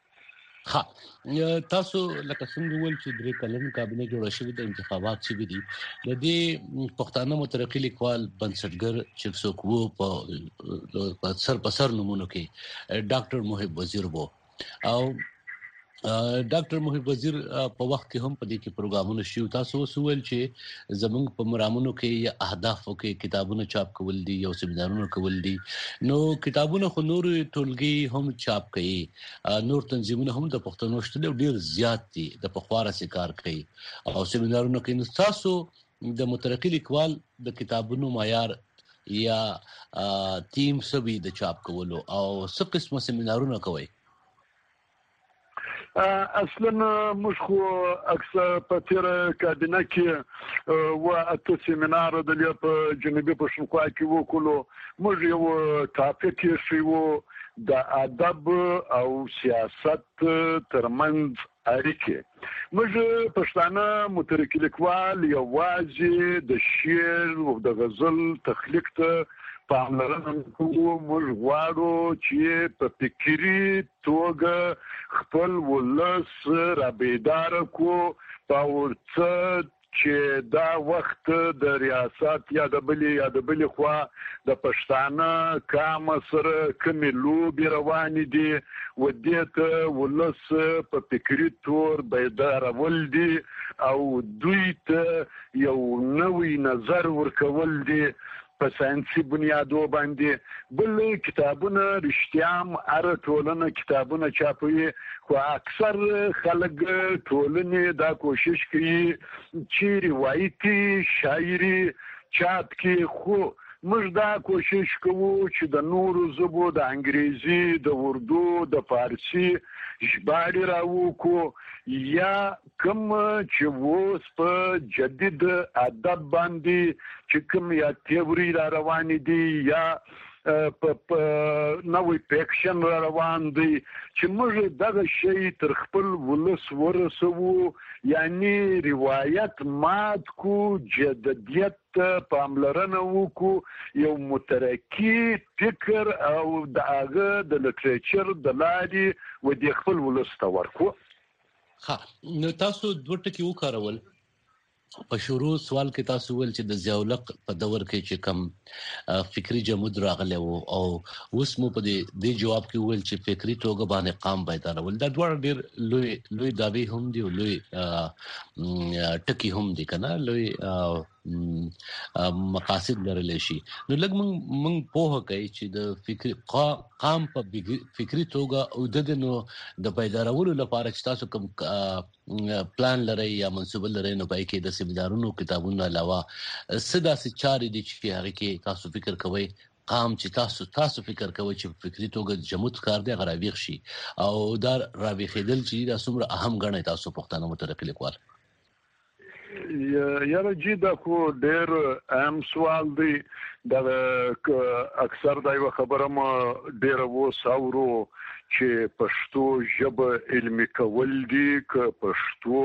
ها تاسو لکه څنګه ول چې درې کلن کابینه جوړه شوې د انتخابات چې دي د دې پښتانه مترقي لیکوال بنسټګر چې څوک وو په سر په سر نمونه کې ډاکټر محب وزیر وو او ډاکټر محب وزیر په وخت کې هم په دې کې پروګرامونه شو. تاسو وسول چې زمونږ په مرامونو کې یا اهدافو کې کتابونه چاپ کول دي او سیمینارونه کول دي، نو کتابونه خو نور ټولګي هم چاپ کوي، نور تنظیمونه هم د پښتنو شته ډیر زیات دي د پخواره سي کار کوي او سیمینارونه کوي. نو تاسو د مترقي لیکوال د کتابونو معیار یا ټیم سبي د چاپ کولو او څه قسمه سیمینارونه کوي؟ اصلا موږ خو اکثر په تیر کابینه کې و اته سیمینار د په جنوبي پښتونخوا کې وکړو. موږ یو ټاپک یې شو د ادب او سیاست ترمنځ اړیکې. موږ پښتانه مترقي لیکوال یوازې د شعر او د غزل تخلیق ته پاملرنه کوو. موږ غواړو چې په فکري توګه خپل ولس را بیدار کو په ورڅ چې دا وخت د ریاست یا د بلی یا د بلی خوا د پښتانه کام سره کومې لوبې روانې دي و دې ته ولس په فکري تور بیدارول دي او دوی ته یو نوی نظر ورکول دي په ساينسي بنیادو باندې. بل کتابونه رښتیام اره ټولنه کتابونه چاپوي خو اکثر خلک ټولنه دا کوشش کوي چې روایتي شاعري چاپ کې، خو موږ دا کوشش کوو چې د نورو ژبو د انګریزي د اردو د فارسي ژباړې راوکو یا کوم چې اوس په جدید ادب باندې چې کوم یا تیوري را روانې دي یا په نوې فکشن را روان دي چې موږ دغه شی تر خپل ولس ورسوو، یعنی روایت مات کو، جدیت پاملرنه وکړو، یو مترقي فکر او د هغه د لټریچر د لارې و د خپل ولس ته ورکو. ها نو تاسو دوه ټکي وکارول. په شروع سوال کې تاسو ول چې د ضیاءالحق په دور کې چې کم فکری جمود راغلی وو او اوس مو په دې جواب کې ول چې فکری توګه باندې قام بیدارول. دا ډېر ډېر لوی لوی داوی هم دي او لوی ټکی هم دي کنه، لوی مقاصد لرل شي. نو لږ موږ موږ په کوي چې د فکری قام په فکری توګه او د نو د بیدارولو لپاره چې تاسو کوم پلان لري یا منصوبه لري نو پای کې د سیمینارونو کتابونو علاوه څه داسې چارې دي چې هغه کې تاسو فکر کوئ مقام چې تاسو تاسو فکر کوئ چې فکری توګه جمود کار دی غراویخ شي او دا راویخیدل چې دا څومره اهم غنئ تاسو پښتانه مترقي لیکوال؟ یاره جی دا خو ډېر اهم سوال دی. دا اکثر دا یو خبره ما ډېر و ساورو چې پښتو ژبه علمي کول دي ک پښتو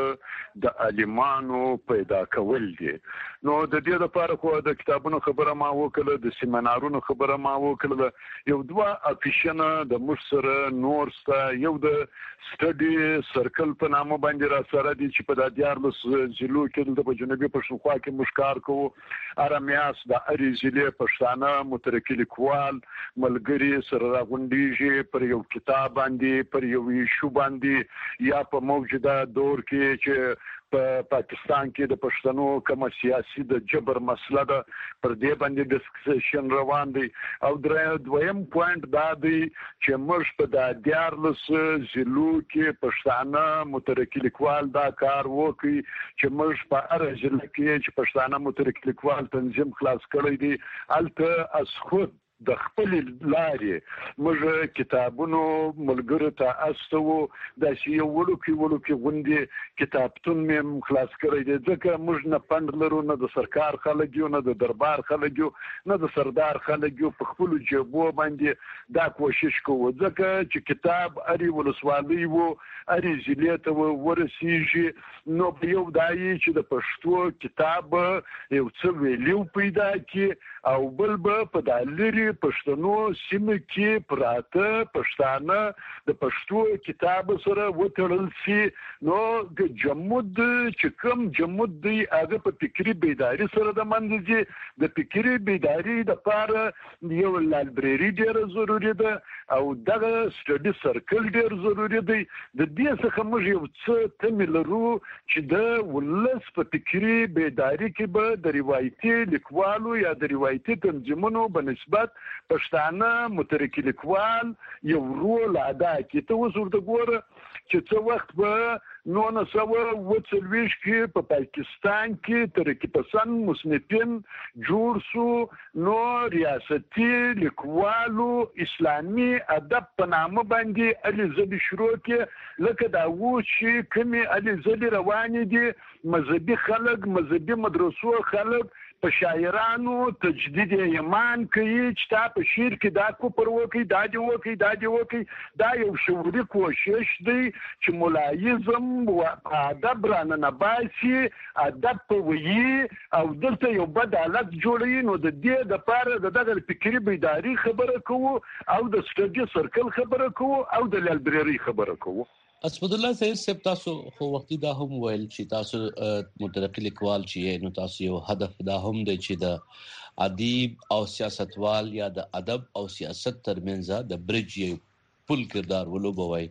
ته د عالمانو پیدا کول دي. نو د دې لپاره خو د کتابونو خبره ما وکړه، د سیمینارونو خبره ما وکړه، یو دوه افیشنه د مشر نور ستا یو د سټډي سرکل په نامه باندې را سره دي چې په د دیارلس ضلعو کې د جنوبي پښتونخوا کې مشکار کوو. ارمیاس د اړې ضلع پښتانه مترقي لیکوال ملګري سره راغونډيږي پر یو کتاب باندې، پر یو ایشو باندې، یا په موجوده دور کې چې په پاکستان کې د پښتنو کوم سیاسي د جبر مسله ده پر دې باندې ډسکشن روان دی. او دویم پوینټ دا دی چې موږ په د دیارلس ضلعو کې پښتانه مترقي لیکوال دا کار وکړي چې موږ په هر ضلع کې چې پښتانه مترقي لیکوال تنظیم خلاص کړی دی الته از خود د خپل لارې موږ کتابونو ملګرو ته استو د شیو ورو کې ورو کې غونډې کتابتون مې خلاص کړی دی ځکه موږ نه پند لرو، نه د سرکار خلک یو، نه د دربار خلک یو، نه د سردار خلک یو. په خپل جيبو باندې دا کوشش کوو ځکه چې کتاب اړي ولسوالۍ وو اړي ضلع ته ورسیږي. نو په یو دای چې د پښتو کتاب یو څه ویلیو پیدا کی او بل به په دالری پښتنو سیمه کې پراته پښتانه د پښتو کتاب سره وتړل شي. نو د جمود چې کوم جمود دی هغه په فکری بیداری سره د منځي د فکری بیداری د لپاره یو لایبرری ډیر ضروری ده او دغه سټډي سرکل ډیر ضروری دی. د دې څخه موږ یو څه تملرو چې د ولس په فکری بیداری کې به د روایتي لیکوالو یا د روایتي تنظیمونو بنسبت پښتانه مترقي لیکوال یو رول ادا کوي. ته اوس ورته ګوره چې څه وخت به نو نه سوه اوه څلوېښت کې په پاکستان کې ترقي پسند مصنفین جوړ سو. نو ریاستي لیکوالو اسلامي ادب په نامه باندې علي زبي شروع کې لکه دا و چې کومې علي زبي روانې دي مذهبي خلک مذهبي مدرسو خلک په شاعرانو تجدید ایمان کوي چې تا په شعر کې دا کوپر وکي دا دی وکي دا دی وکي. دا یو شعوري کوشش دی چې ملایزم او ادب رانه نباسي ادب په وی او دلته یو بد حالت جوړوي. نو د دې د لپاره د دغه فکری بیداری خبره کوو او د سټډي سرکل خبره کوو او د لایبرری خبره کوو. اسمد الله صاحب سب تاسو خو وختي دا هم ویل چې تاسو مترقي لیکوال چې نو تاسو یو هدف دا هم دی چې د ادیب او سیاستوال یا د ادب او سیاست ترمنځ د برج یو پل کردار ولوبوي.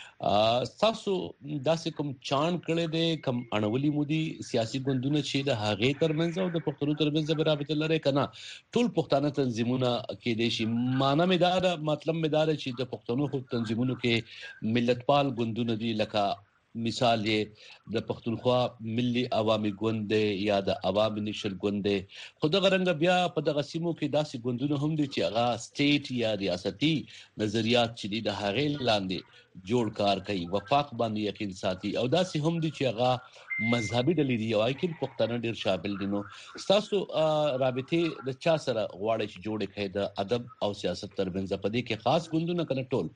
تاسو داسې کوم چان کړی دی کوم اړولي مودي سیاسي ګوندونه چې د هغې ترمنځ او د پښتنو ترمنځ به رابطه لري کنه ټول پښتانه تنظیمونه کې دي شي معنا مې دا ده مطلب مې دا ده چې د پښتنو خو تنظیمونو کې ملتپال ګوندونه دي لکه مثال یې د پښتونخوا ملي عوامي ګوند یا د عوامي نشل ګوند خو دغه رنګ بیا په دغه سیمو کې داسې ګوندونه هم دي چې هغه سټیټ یا ریاستي نظریات چې د هغې لاندې جوړ کار کوي وفاق باندې یقین ساتي او داسې هم دي چې هغه مذهبي ډلې دي او کې پښتانه ډیر شامل دي. نو تاسو رابطه د چا سره غواړئ چې جوړې کړئ د ادب او سیاست ترمنځ په دې کې خاص ګوندونه کنه ټول؟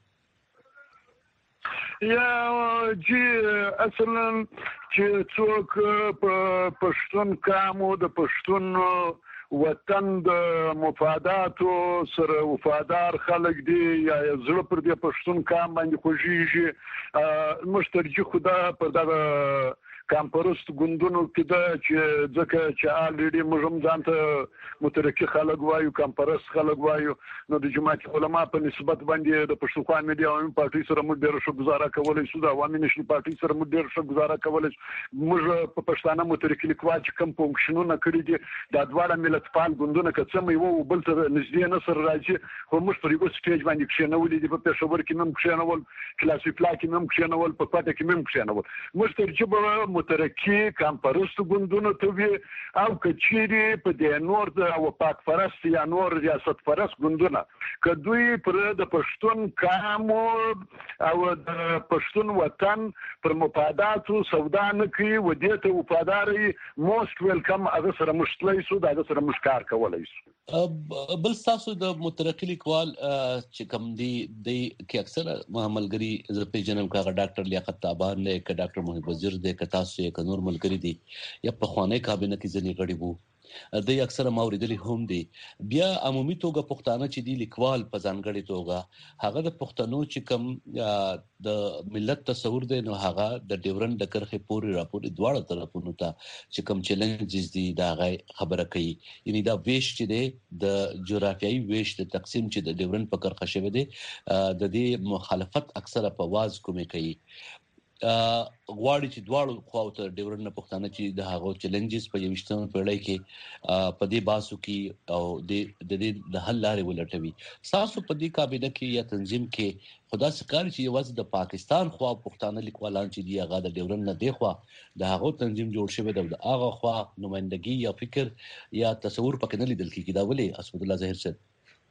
یا جی اصلا چې څوک په پښتون کامو د پښتون وطن د مفاداتو سره وفادار خلک دي یا زړه پر دې پښتون کام باندې خوږیږي مشترجي خدا په دغه کامپرست ګوندونو کې دا چې ځکه چې الریډي موږ هم ځان ته مترقي خلک وایو کامپرست خلک وایو. نو د جماعت علما په نسبت باندې د پښتونخوا ملي عوامي پارټي سره موږ ډېر ښه ګزاره کولی شو، د عوامي نشل پارټي سره موږ ډېر ښه ګزاره کولی شو. موږ په پښتانه مترقي لیکوال چې کوم فنکشنونه کړي دي دا دواړه ملتپال ګوندونه که څه مې و بل ته نږدې نه سره راځي خو موږ پر یو سټیج باندې کښېنولي دي په پېښور کې مې هم کښېنول کلاسیک لا کې مې هم کښېنول په کوټه کې مې هم کښېنول. موږ تر جبه مترقي کمپرست ګوندونو ته وي او کچيري په د نور او پاک فرست یا نور ریاست فرست ګوندونه کدوې پر د پښتون قام او د پښتون وطن پر مفاداتو سودا نه کوي و دې ته وفاداري موست ویلکم هغه سره مشتلې سو دا سره مشکار کولای شو بل تاسو د مترقي لیکوال چې کوم دی د کې اکثر ملګری ز پیژنم کاغه ډاکټر لیاقت تابان نه ک ډاکټر محب وزیر د ک تاسو ک نور ملګری دی یا په خوانه کابینه کې ځنی غړي وو د اکثر موریدلی هم دي بیا عمومي توګه پښتانه چې دی لیکوال په ځانګړي توګه هغه د پښتنو چې کوم د ملت تصور دی نو هغه د ډیورن د کرخه پوری راپور دواړه طرفونو ته چې کوم چیلنجز دي دا غي خبره کوي یعنی دا ویش چې دی د جغرافیایي ویش د تقسیم چې د ډیورن په کرخه شوی دی د دې مخالفت اکثره په واز کومه کوي غواړي چې دواړو خواو ته ډیورن نه پښتانه چې د هغو چیلنجز په یوشتمه پیړۍ کې په دې باسو کې او د دې د حل لارې ولټوي تاسو په دې کابینه کې یا تنظیم کې خدا سکار چې یوازې د پاکستان خوا پښتانه لیکوالان چې دی هغه د ډیورن نه دی خوا د هغو تنظیم جوړ شوی دی د هغه خوا نمائندګي یا فکر یا تصور پکې نه لیدل کېږي دا ولې اسود الله ظاهر صاحب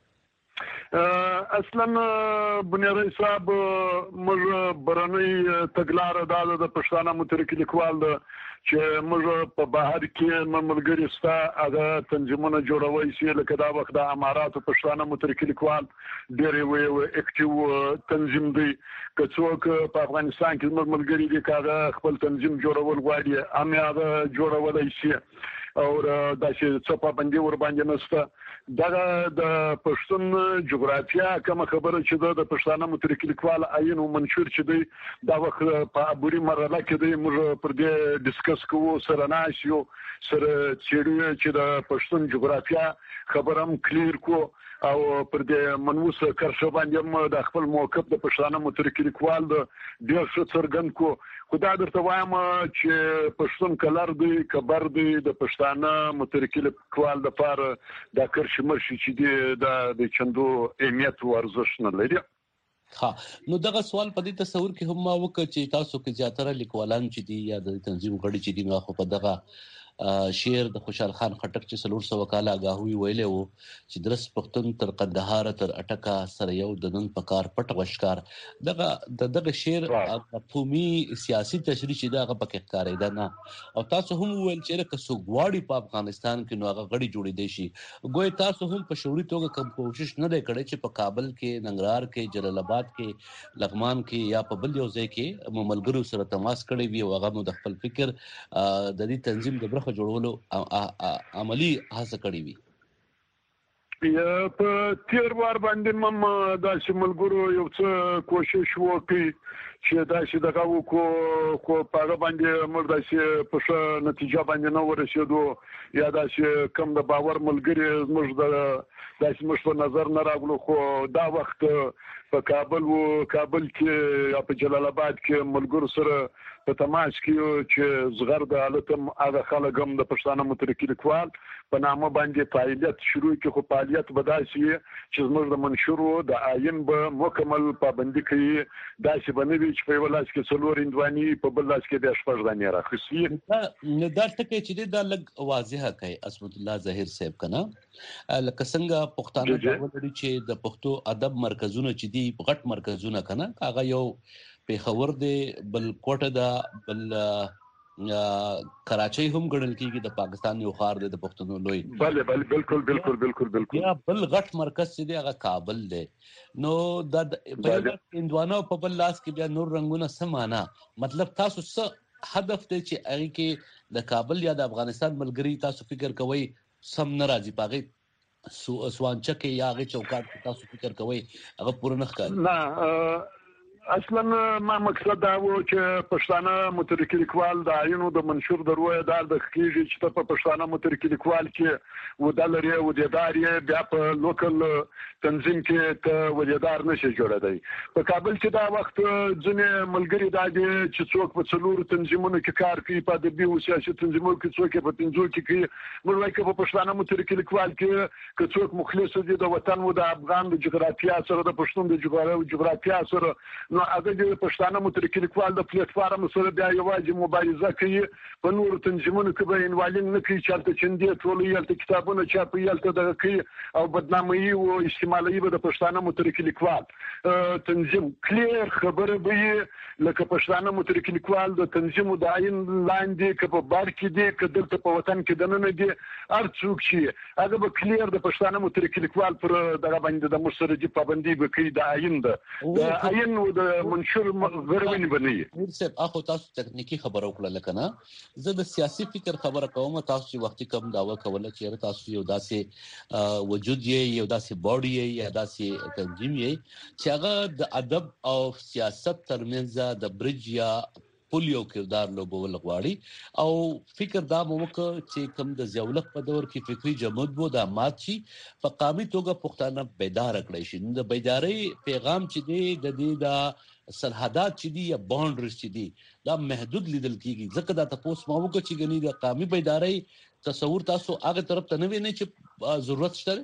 اصلا بنیادی صاحب موږ برنی تګلار د د پښتانه مترقي لیکوال چې موږ په بهر کې مملګری ستا هغه تنظیمونه جوړوي چې لکه دا وخت د اماراتو پښتانه مترقي لیکوال ډېر وی اکټیو تنظیم دی که څوک په افغانستان کې مملګری دي کاغه خپل تنظیم جوړول غواړي هم هغه جوړولای شي او دا چې څه پابندي ور باندې نشته دا د پښتون جغرافیا کوم خبره چې د پښتانه مترقي لیکوال عین او منشور چې دی دا وخت په ابوري مرحله کې دی موږ پر دې ډیسکس کوو سره ناشيو سره چې چې د پښتون جغرافیا خبرم کلیر کو او پر دې منوس کرښه باندې د خپل موقف د پښتانه مترقي لیکوال د ډیر څه څرګند کو خدای درته وایم چې پښتون کلر دی کبر دی د پښتانه مترقي لیکوال د لپاره د کرښې مرشي چې دی د چندو اهمیت او ارزښت نه لري ها نو دغه سوال په دې تصور کې هم ما وکړ چې تاسو کې زیاتره لیکوالان چې دي یا د تنظیم غړي چې دي نو خو په دغه شعر د خوشحال خان خټک چې څلور سوه کاله آګاهوي ویلې وو چې درس پښتون تر قندهار تر اټکا سره یو د نن پکار پټ غشکار دغه دغه شعر مفهومي سیاسي تشریح چې دغه پکې ښکارېده نه او تاسو هم ویل چې لکه سوګواړي په افغانستان کې نو هغه غړي جوړې دي شي ګوي تاسو هم په شعوري توګه کوم کوشش نه کړی چې په کابل کې ننګرهار کې جلال آباد کې لغمان کې یا په بل یو ځای کې مملګرو سره تماس کړی وي او هغه نو د خپل فکر د دې تنظیم د خو جوړولو عملی هڅه کړې وي یا په تیر وار باندې مم د شملګرو یو څه کوشش وکړي چې دا چې دغه وکړو خو په هغه باندې موږ د شي په نتیجه باندې نه ورسېدو یا دا چې کم د باور ملګری موږ د داسې موږ په نظر نه راغلو خو دا وخت په کابل و کابل کې یا په جلال آباد کې ملګرو سره په تماس کې چې زغر د حالتم هغه خلک هم د پښتانه مترقي لیکوال په نامه باندې فعالیت شروع کې خو فعالیت بداسي چې زموږ د منشورو د آئین به مکمل پابندي کوي داسې بنوي چې په ولاس کې څلور اندواني په بل لاس کې د شپږ دانې راخصي نه دا ټکي چې دا لګ واضحه کوي اسمت الله ظاهر صاحب کنه لکه څنګه پښتانه ډول چې د پښتو ادب مرکزونه چې دی غټ مرکزونه کنه هغه یو پیښور دی بل کوټه دا بل کراچۍ هم ګڼل کېږي د پاکستان یو ښار دی د پښتنو لوی بله بله بالکل بالکل بالکل بالکل یا بل غټ مرکز چې دی هغه کابل دی نو د اندوانو په بل لاس کې بیا نور رنگونه سمانا مطلب تاسو څه هدف دی چې هغه کې د کابل یا د افغانستان ملګری تاسو فکر کوئ سم ناراضي پاغي سوانچه کې یا هغه چوکاټ تاسو فکر کوئ هغه پوره نه ښکاري نه اصلا ما مقصد دا و چې پښتانه مترقي لیکوال د عینو د منشور دروي دار د خکېږي چې په پښتانه مترقي لیکوال کې ودلري او د ادارې بیا په لوکل تنظیم کې ته ولیدار نشي جوړېدای په کابل کې دا وخت ځنې ملګری دا دي چې څوک په څلور تنظیمونو کې کار کوي په د بیو سیاسي تنظیمونو کې څوک په پنځو کې کوي موږ وايي چې په پښتانه مترقي لیکوال کې که څوک مخلص دي د وطن او د افغان د جغرافیا سره د پښتون د جغرافیا سره نو هغه د پښتانه مترقي لیکوال د پلیټ فارم سره بیا یوازې مبارزه کوي په نورو تنظیمونو کې به انوالینګ نه کوي چې چندې ټول یالته کتابونه چاپي یالته دغه کوي او بدنامي او استعمالي به د پښتانه مترقي لیکوال تنظیم کلیر خبره به لکه پښتانه مترقي لیکوال د تنظیم د عین لاندې کې په بار کې دي کې دلته په وطن کې دننه دي ارڅوک شي هغه به کلیر د پښتانه مترقي لیکوال پر دغه باندې د مسردي پابندي به کوي د عین د عین او د منشور غرونی بنئ صاحب اخو تاسو تکنیکی خبرو کړل کنه زه د سیاسي فکر خبره کوم تاسو چې وخت کم داوا کوله چې تاسو یو داسې وجود یې یو داسې باډي یې یا داسې تنظیم یې چې هغه د ادب او سیاست ترمنځ د برج یا پولیو کردار لوبول غواړي او فکر دا موکه چې کوم د زیولق په دور کې فکری جمود بو د مات شي په قامي توګه پښتانه بیدار کړی شي د بیداری پیغام چې دی د دې د سرحدات چې دی یا باونډریز چې دی دا محدود لیدل کیږي ځکه دا تاسو موکه چې غني د قامي بیداری تصور تاسو هغه طرف ته نه وینئ چې ضرورت شته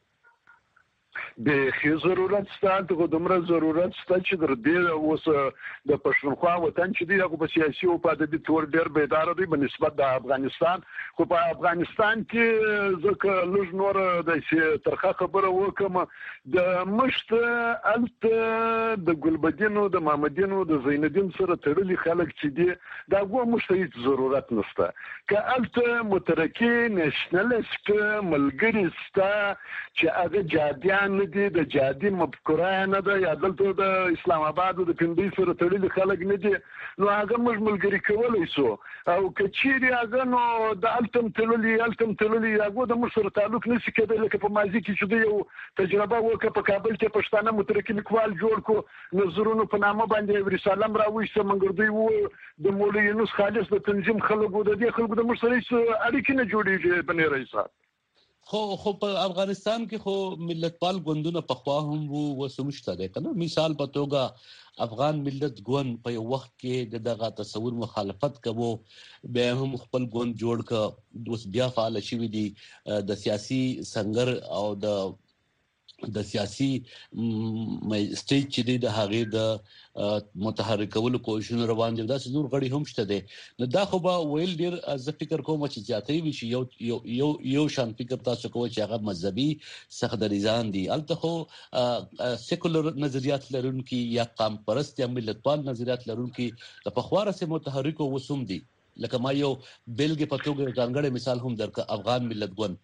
به خي ضرورت ستاسو د دومره ضرورت ستاسو چې در دې اوس د پښتونخوا وطن چې دی هغه په سیاسي او په ادبي تور ډېر بیدار دی په نسبت د افغانستان خو په افغانستان کې ځکه لږ نور د ترخه خبره وکم د مشت الت د ګلبدینو د محمدینو د زینالدین سره تړلي خلک چې دی دا غو مشت هیڅ ضرورت نشته که الت مترقي نېشنلست ملګری ستا چې هغه جادیان دي د جادي مفکوره نه ده یا دلته د اسلام آباد د پندې سره تړلي خلک نه دي نو هغه موږ ملګری کولای شو او کچيري هغه نو د التم تړلي التم تړلي هغه د موږ سره تعلق نشي کېدای لکه په ماضي کې چې یو تجربه وکړه په کابل کې پښتانه مترقي لیکوال جوړ کو نظرونو په نامه باندې رسالم راوښته منګردوی وو د مولوی یونس خالص د تنظیم خلکو د دې خلکو د موږ سره اړیکې نه جوړیږي بنې رئیس خو خو په افغانستان کې خو ملتپال ګوندونه په خوا هم وو وسمشته ده کنه مثال په توګه افغان ملت ګوند په یو وخت کې دغه تصور مخالفت کوو به هم خپل ګوند جوړ ک دوس بیا فعال شوی دي د سیاسي سنگر او د د سیاسي سټیج چې دی د هغه د متحرکولو کوششونه روان دي دا څنور غړي هم شته دي نو دا خو به ویل ډیر از فکر کوم چې زیاتې وي چې یو یو یو شان فکر تاسو کوی چې هغه مذهبي سخدریزان دي الته خو سیکولر نظریات لرونکي یا قام پرست یا ملتپال نظریات لرونکي د پخواره سه متحرکو وسوم دي لکه ما یو بلګ په توګه ځانګړی مثال هم درک افغان ملت ګوند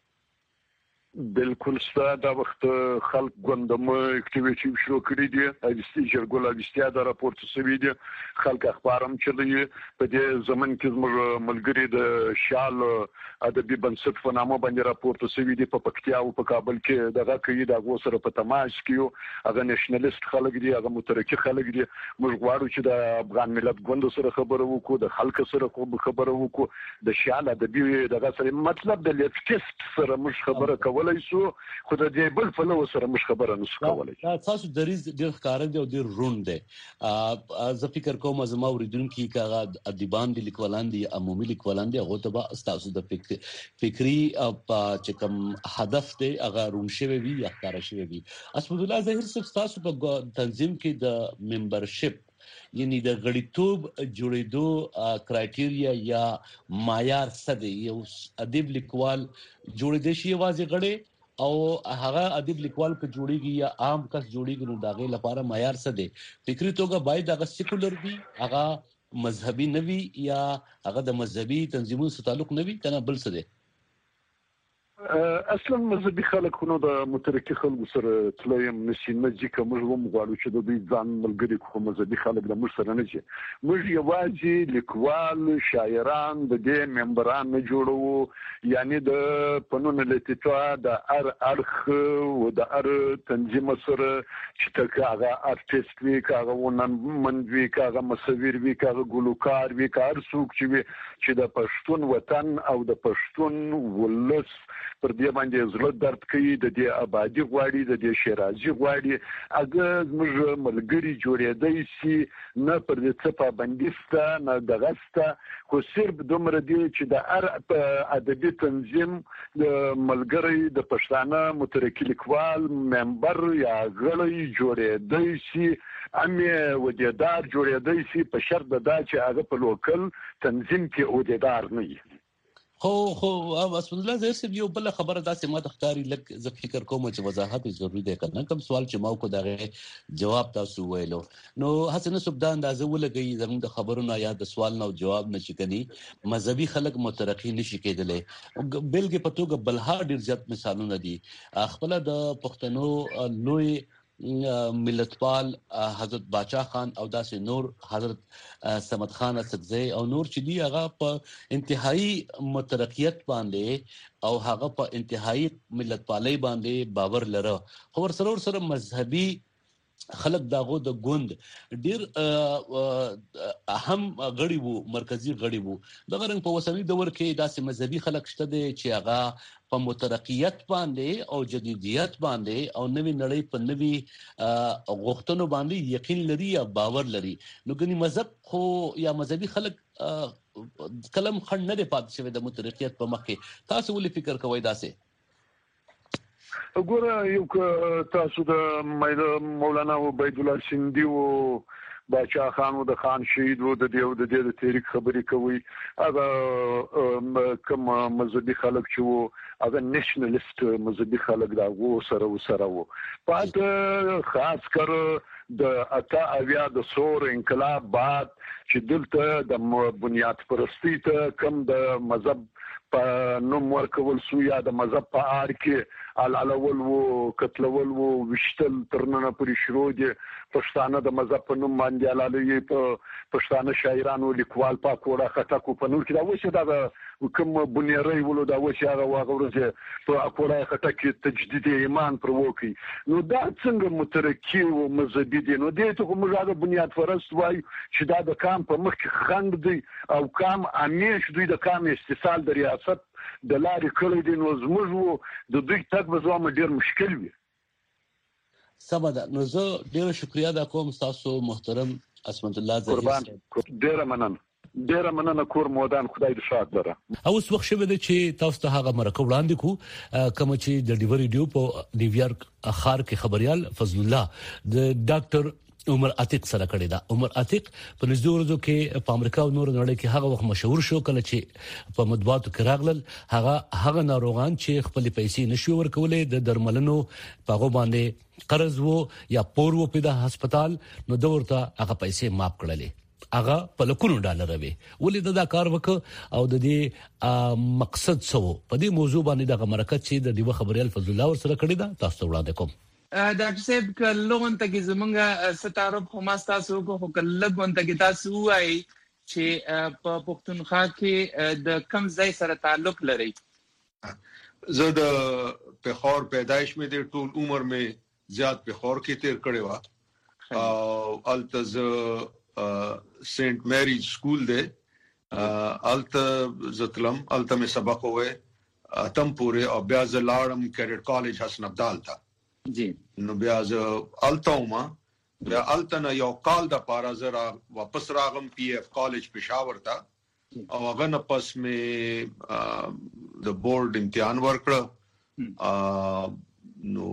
بالکل ستا دا وخت خلک ګوندم اکټیویټي شروع کړی دي اېستي جرګول اوستیا دا راپورټ سوي دي خلک اخبارم چلي په دې زمن کې زموږ ملګری د شال ادبي بنسټ په نامه باندې راپورټ سوي دي په پکتیا او په کابل کې دغه کوي دا غو سره په تماس کې هغه نېشنلیست خلک دي هغه مترقي خلک دي موږ غواړو چې د افغان ملت ګوند سره خبرو وکړو د خلک سره خبرو وکړو د شال ادبي دغه سره مطلب د لیفټیست سره موږ خبره کوو شو خو د دې بل په لور سره مش خبره نشو کولای دا تاسو دریز ډیر ښکار دی او ډیر روند دی ا زه فکر کوم زما اوریدونکو کاغه ادیبان دي لیکوالان دي عمومي لیکوالان دي هغه ته تاسو د فکری چې کوم هدف دی هغه روم شوی وي یا ښکار شوی وي اسمد الله ظاهر صاحب تاسو په تنظیم کې د ممبرشپ یعنی د غړیتوب جوړېدو کرایټیریا یا معیار څه دی یو ادب لیکوال جوړېدل شي واځي غړي او هغه ادب لیکوال په جوړیږي یا عام کس جوړیږي نو داغه لپاره معیار څه دی فکری توګه باید هغه سیکولر وي هغه مذهبي نوي یا هغه د مذهبي تنظیمونو سره تعلق نوي کنه بل څه دی اصلا مذهبي خلک نو د مترقي خلکو سره تلیم نشي نه ځکه موږ هم غواړو چې د دې ځان ملګری خو مذهبي خلک د موږ سره نه شي موږ یوازې لیکوال شاعران د دې ممبران نه جوړو یعنی د فنون لټیټا د ار ارخ او د ار تنظیم سره چې تاګه ارتست وی کاغه ونن منوي کاغه مصور وی کاغه ګلوکار وی کار څوک چې چې د پښتون وطن او د پښتون ولس پر دې باندې زړه درد کوي د دې آبادی غواړي د دې شیرازي غواړي اګه موږ ملګری جوړېدای شي نه پر دې څه پابندسته نه دغسته خو صرف دومره دی چې د هر ادبي تنظیم ملګری د پښتانه مترقي لیکوال ممبر یا غړی جوړېدای شي امې ودیدار جوړېدای شي په شرط دا چې هغه په لوکل تنظیم کې ودیدار نه وي. خو خو اسم الله زهر سب یو بل خبره داسې ما د ښکاری لک ز فکر کوم چې وضاحت ضروری دی کنه کوم سوال چې ماو کو دغه جواب تاسو ویلو نو حسن سبدا اندازه ولګي زموږ د خبرونو یا د سوال نو جواب نشي کني مذهبي خلک مترقي نشي کېدلې بلګې پتوګ بلها ډیر زیات مثالونه دي خپل د پښتنو لوی ملتپال حضرت باچا خان او داسې نور حضرت صمد خان اسدزی او نور چې دی هغه په انتهایی مترقیت باندې او هغه په انتهایی ملتپالۍ باندې باور لره خو ورسره ورسره مذهبي خلک داغو د ګوند ډیر اهم غړي وو مرکزی غړي وو دغه رنګ په وسنی دور کې داسې مذهبي خلک شته دي چې هغه په مترقیت باندې او جديدیت باندې او نوې نړۍ په نوې غوښتنو باندې یقین لري یا باور لري نو ګني مذهب خو یا مذهبي خلک کلم خند نه پات شوی د مترقیت په مخ کې تاسو ولې فکر کوئ داسې وګوره یو تاسو د مولانا عبید الله سیندی او باچا خان او د خان شهید او د دیو د دې د تاریخ خبرې کوي هغه کوم مذهبي خلک چې وو هغه نېشنلیست مذهبي خلک دا وو سره وسره وو پات خاص کر د اتا اویا د سور انقلاب بعد چې دلته د بنیاد پرستی ته کم د مذهب په نوم ورکول سو یا د مذهب په اړه کې علالول وو قتلول وو وشتل ترنه پرې شروع دي پښتانه د مذهب په نوم باندې علالي په پښتانه شاعرانو لیکوال په کوړه خطا کو په نور کې دا وشه دا کوم بنیری ولو دا وشه هغه واغورځه په کوړه خطا کې تجدید ایمان پر وکی نو دا څنګه مترقي او مذهبي دي نو دې ته موږ هغه بنیاد فرست وای چې دا د کام په مخ کې خند دي او کام امیش دوی د کام استثال د ریاست د لارې کړی دي نو زموږ د دوی تک به زما ډیر مشکل وي سمدا نو زه ډیر شکریا دا کوم تاسو محترم اسمت الله قربان ډیر مننه ډیر مننه کور مودان خدای دې شاد لره او اوس وخت شوه چې تاسو ته هغه مرکه وړاندې کو کوم چې د ډیور ریډیو په نیویارک اخر کې خبريال فضل الله د ډاکټر عمر عتیق سره کړی دا عمر عتیق په نږدې ورځو کې په امریکا او نور نړۍ کې هغه وخت مشهور شو کله چې په مطبوعاتو کې راغلل هغه هغه ناروغان چې خپل پیسې نشو ورکولې د درملنو په غو باندې قرض وو یا پور وو په د هسپتال نو د ورته هغه پیسې معاف کړلې هغه په لکونو ډالر وي ولې دا کار وکړ او د دې مقصد څه وو په دې موضوع باندې د مرکه چې د دیو خبريال فضل الله ور سره کړی دا تاسو وړاندې کوم ډاکټر صاحب کلهون ته کې زمونږه ستارب خو ما تاسو کو کلهون ته کې تاسو وای چې په پښتونخوا کې د کم ځای سره تعلق لري زه د پخور پیدایش مې د ټول عمر مې زیات پخور کې تیر کړی و او التز سینټ میری سکول دی الت زتلم الت مې سبق وې اتم پورې او بیا ز لاړم کیډټ کالج حسن عبدال ته جی نو بیا ز التوما بیا التنا یو کال د پارا زرا واپس راغم پی اف کالج پېښور ته او هغه نه پس مې د بورډ امتحان ورکړ نو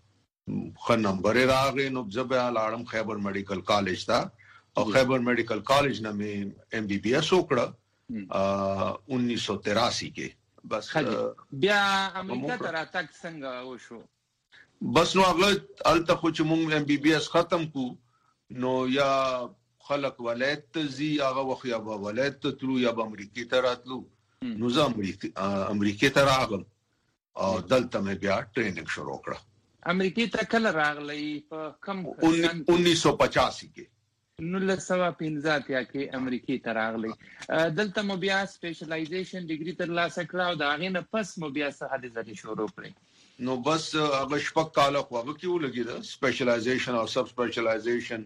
خ نمبر راغی نو زبیا لاړم خیبر میډیکل کالج ته او خیبر میډیکل کالج نه مې ام بی بی ایس وکړه انیس سو تراسی کې بس بیا امریکا ته راتګ څنګه وشو بس نو هغه الته خو چې مونږ ام بی بی ایس ختم کو نو یا خلق ولایت زی هغه وخت یا ولایت ته تلو یا امریکای ته راتلو نو زه امریکای ته راغلم او دلته مې بیا ټریننګ شروع کړه امریکای ته کله راغلی په کم انیس سو پچاسی کې نو لسوا پنځه اتیا کې امریکای ته راغلی دلته مو بیا سپیشلایزیشن ډیګري ترلاسه کړه او دا غي نه پس مو بیا صحه دې شروع کړې نو بس هغه شپږ کاله خو هغه کې ولګیده سپیشلایزیشن او سب سپیشلایزیشن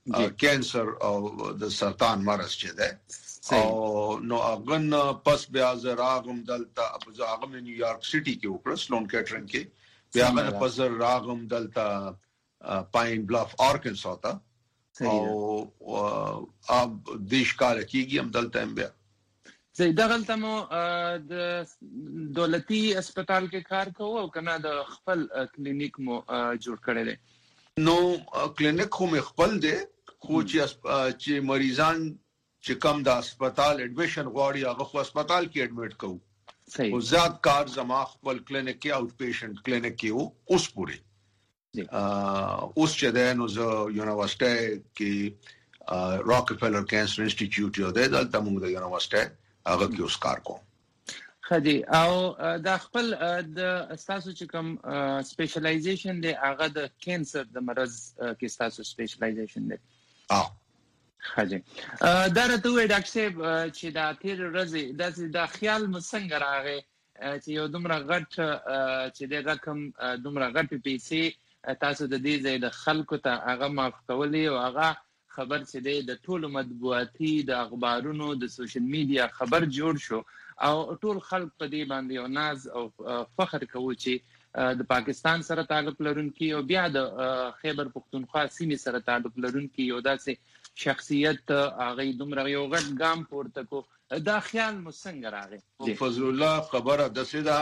کینسر او د سرطان مرض چې ده او نو اغن پس بیا زراغم دلته هغه نیویارک سټي کې وکړ سلون کیټرینګ کې بیا هغه پس راغم دلته پاین بلف آرکنسا ته او اب دیش کال کېږي هم دلته هم بیا زه دغلته مو د دولتي هسپتال کې کار کوم او کنه د خپل کلینیک مو جوړ کړی دی. نو کلینیک خو مې خپل دی خو چې چې مریضان چې کم د هسپتال اډمیشن غواړي هغه خو هسپتال کې اډمیټ کوو. صحیح. او زیات کار زما خپل کلینیک کې آوټ پیشنټ کلینیک کې وو اوس پوری. اوس چې ده نو زه یونیورسيټي کې راکفیلر کینسر انسټیټیوټ یو دی دلته موږ د یونیورسيټي هغه کې اوس کار کوم. خدي او د خپل د استاسو چې کوم سپیشلایزیشن دی هغه د کینسر د مرض کې استاسو سپیشلایزیشن دی. اه خدي دا راته وای ډاکټر صاحب چې دا تیر ورځې د خیال مسنګ راغی چې یو دومره غټ چې د رقم دومره غټ پیسې تاسو د دې ځای د خلکو ته هغه معاف کولې او هغه خبر چې دی د ټولو مطبوعاتي د اخبارونو د سوشل میډیا خبر جوړ شو او ټول خلک په دې باندې یو ناز او فخر کوي چې د پاکستان سره تعلق لرونکي او بیا د خیبر پختونخوا سیمې سره تعلق لرونکي یو داسې شخصیت هغه دومره یو غټ ګام پورته کو. دا خیال مو څنګه راغی؟ فضل الله خبره د سیدا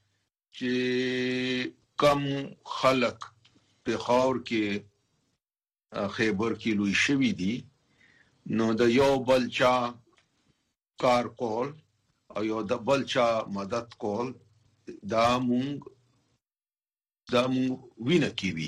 چې کم خلک په خاور کې خیبر کې لوی شوی دي نو د یو بلچا کار کول او یو د بلچا مدد کول دا مونږ دا مونږ وینه کیوي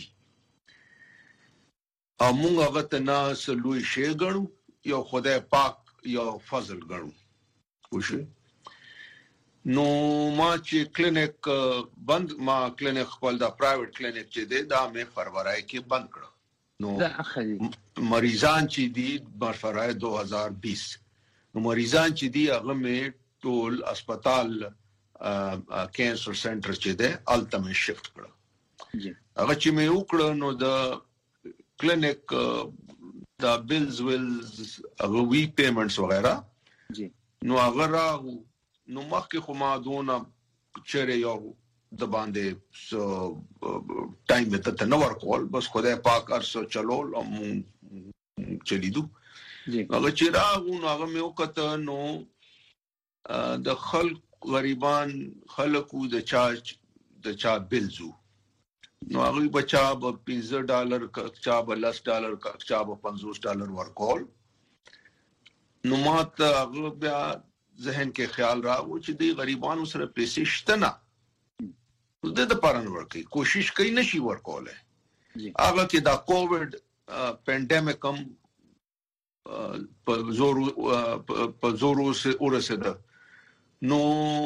او مونږ هغه ته نه سلوي شي ګڼو یو خدای پاک یو فضل ګڼو وشي. نو ما چې کلینیک بند ما کلینیک خپل دا پرایویټ کلینیک چې دی دا مې فروری کې بند کړ. نو مریضان چې دي برفرای دو هزار بیس نو مریضان چې دي هغه مې ټول هسپتال کینسر سنټر چې دی الته مې شفت کړ. هغه چې مې وکړ نو د کلینیک دا بلز ویلز هغه وی پیمنټس وغیرہ نو هغه راغو نو مخکې خو ما دونه چیرې یو د باندې سو ټایم ته نه ورکول بس خدای پاک ارسو چلول او چلیدو. هغه چې راغو نو هغه مې وکړه نو د خلک غریبان خلکو د چا د چا بلزو نو هغه بچا به پنځه ډالر چا به لس ډالر چا به پنځوس ډالر ورکول. نو ماته هغه بیا ذهن کې خیال راغو چې د غریبانو سره پیسې شته نه د د پرن ورکی کوشش کوي نشي ورکوله. هغه کې دا کووډ پاندیمیک هم په زور په زور ورسېده نو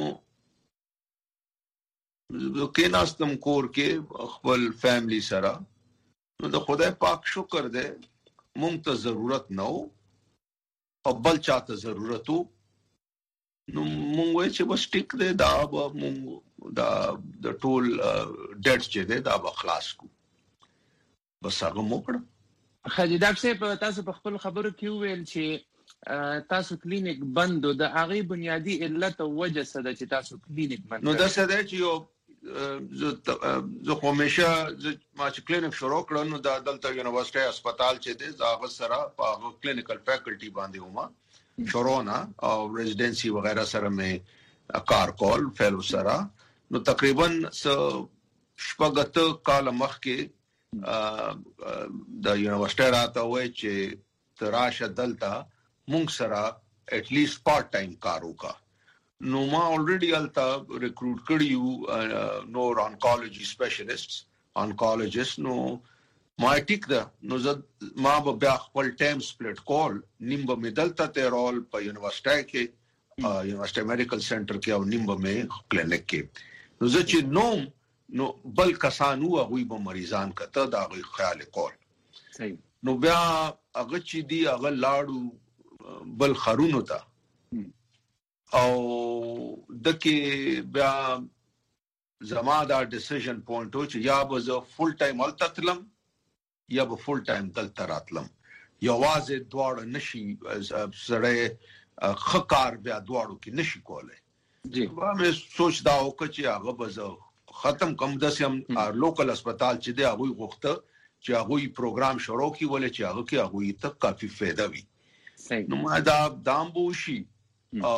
کې ناستم کور کې خپل فیملی سره نو د خدای پاک شکر دی مونږ ته ضرورت نه او بل چاته ضرورت وو نو مونږ وای چې بس ټیک دی دا به مونږ دا د ټول ډیټ چې دی دا به خلاص کو بس هغه مو کړ. خدي ډاکټر صاحب تاسو په خپل خبرو کې ویل چې تاسو کلینیک بند او د هغه بنیادی علت او وجه څه ده چې تاسو کلینیک بند نو دا څه ده چې یو زه خو همیشه ما چې کلینیک شروع کړم نو د دلته یونیورسيټي هسپتال چې دی هغه سره په کلینیکل فیکلټي باندې ومه شروع نه او ریزیډنسي وغیرہ سره مې کار کول فیلو سره نو تقریبا شپږ کال مخکې د یونیورسيټي راته وای چې تراشه دلته مونږ سره اټ لیست پارت ټایم کار وکا. نو ما الریډي الته ریکروټ کړیو نور انکولوژي سپیشلیسټس انکولوجیست نو ما ټیک ده نو زه ما به بیا خپل ټایم سپلیټ کول نیم به مې دلته تیرول په یونیورسيټي کې یونیورسيټي میډیکل سنټر کې او نیم به مې کلینیک کې نو زه چې نو نو بل کسانو هغه به مریضان کته دا غي خیال کول. صحیح. نو بیا هغه چې دی هغه لاړو بل خرونو ته او دکې بیا زما دا ډیسیژن پوینټ و چې یا به زه فول ټایم الته تلم یا به فول ټایم دلته راتلم. یوازې دواړه نشي سره خکار بیا دواړو کې نشي کولای جی مې سوچ دا وکړ چې هغه به ختم کوم د سم لوکل هسپتال چې دی هغه غوښته چې هغه پروګرام شروع کی ولې چې هغه کې هغه ته کافي فائدہ وي نو ما دا دامبوشي او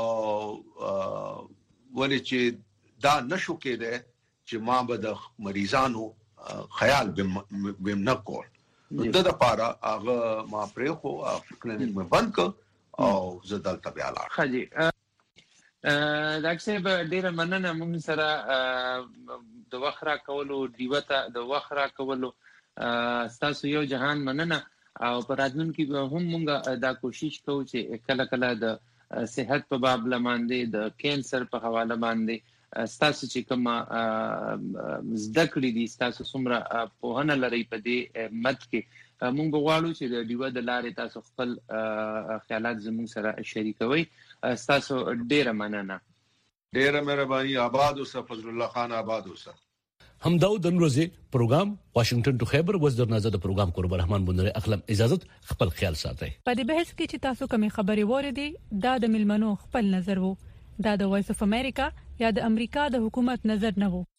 ولې چې دا نشو کېده چې ما به د مریضانو خیال بم نه کول د د پاره هغه ما پرې خو کلینیک مې بند کړ او زدل تبع لاړ خاجي ډاکټر صاحب ډیر مننه موږ سره د وخرا کولو دیوته د وخرا کولو تاسو یو جهان مننه او پر راتلونکي هم موږ دا کوشش کوو چې کله کله د صحت په باب لمانځي د کینسر په حواله باندې تاسو چې کوم زده کړې دي تاسو څومره په هنه لري په دې مت کې موږ غواړو چې د دیوه د لارې تاسو خپل خیالات زموږ سره شریکوي تاسو ډیره مننه ډیره مهرباني آباد اوسه فضل الله خان آباد اوسه هم داود نروزي پروګرام واشنگټن ټو خیبر وزیر نازد پروګرام قرب رحمان بندر اخلم اجازه خپل خیال ساتي په دې بحث کې چې تاسو کومې خبرې وریدي دا د ملمنو خپل نظر وو دا د وایس اف امریکا یا د امریکا د حکومت نظر نه وو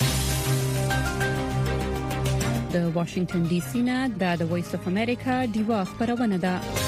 د واشنگټن ډي سي نه د وایس اف امریکا دیوا خبرونه ده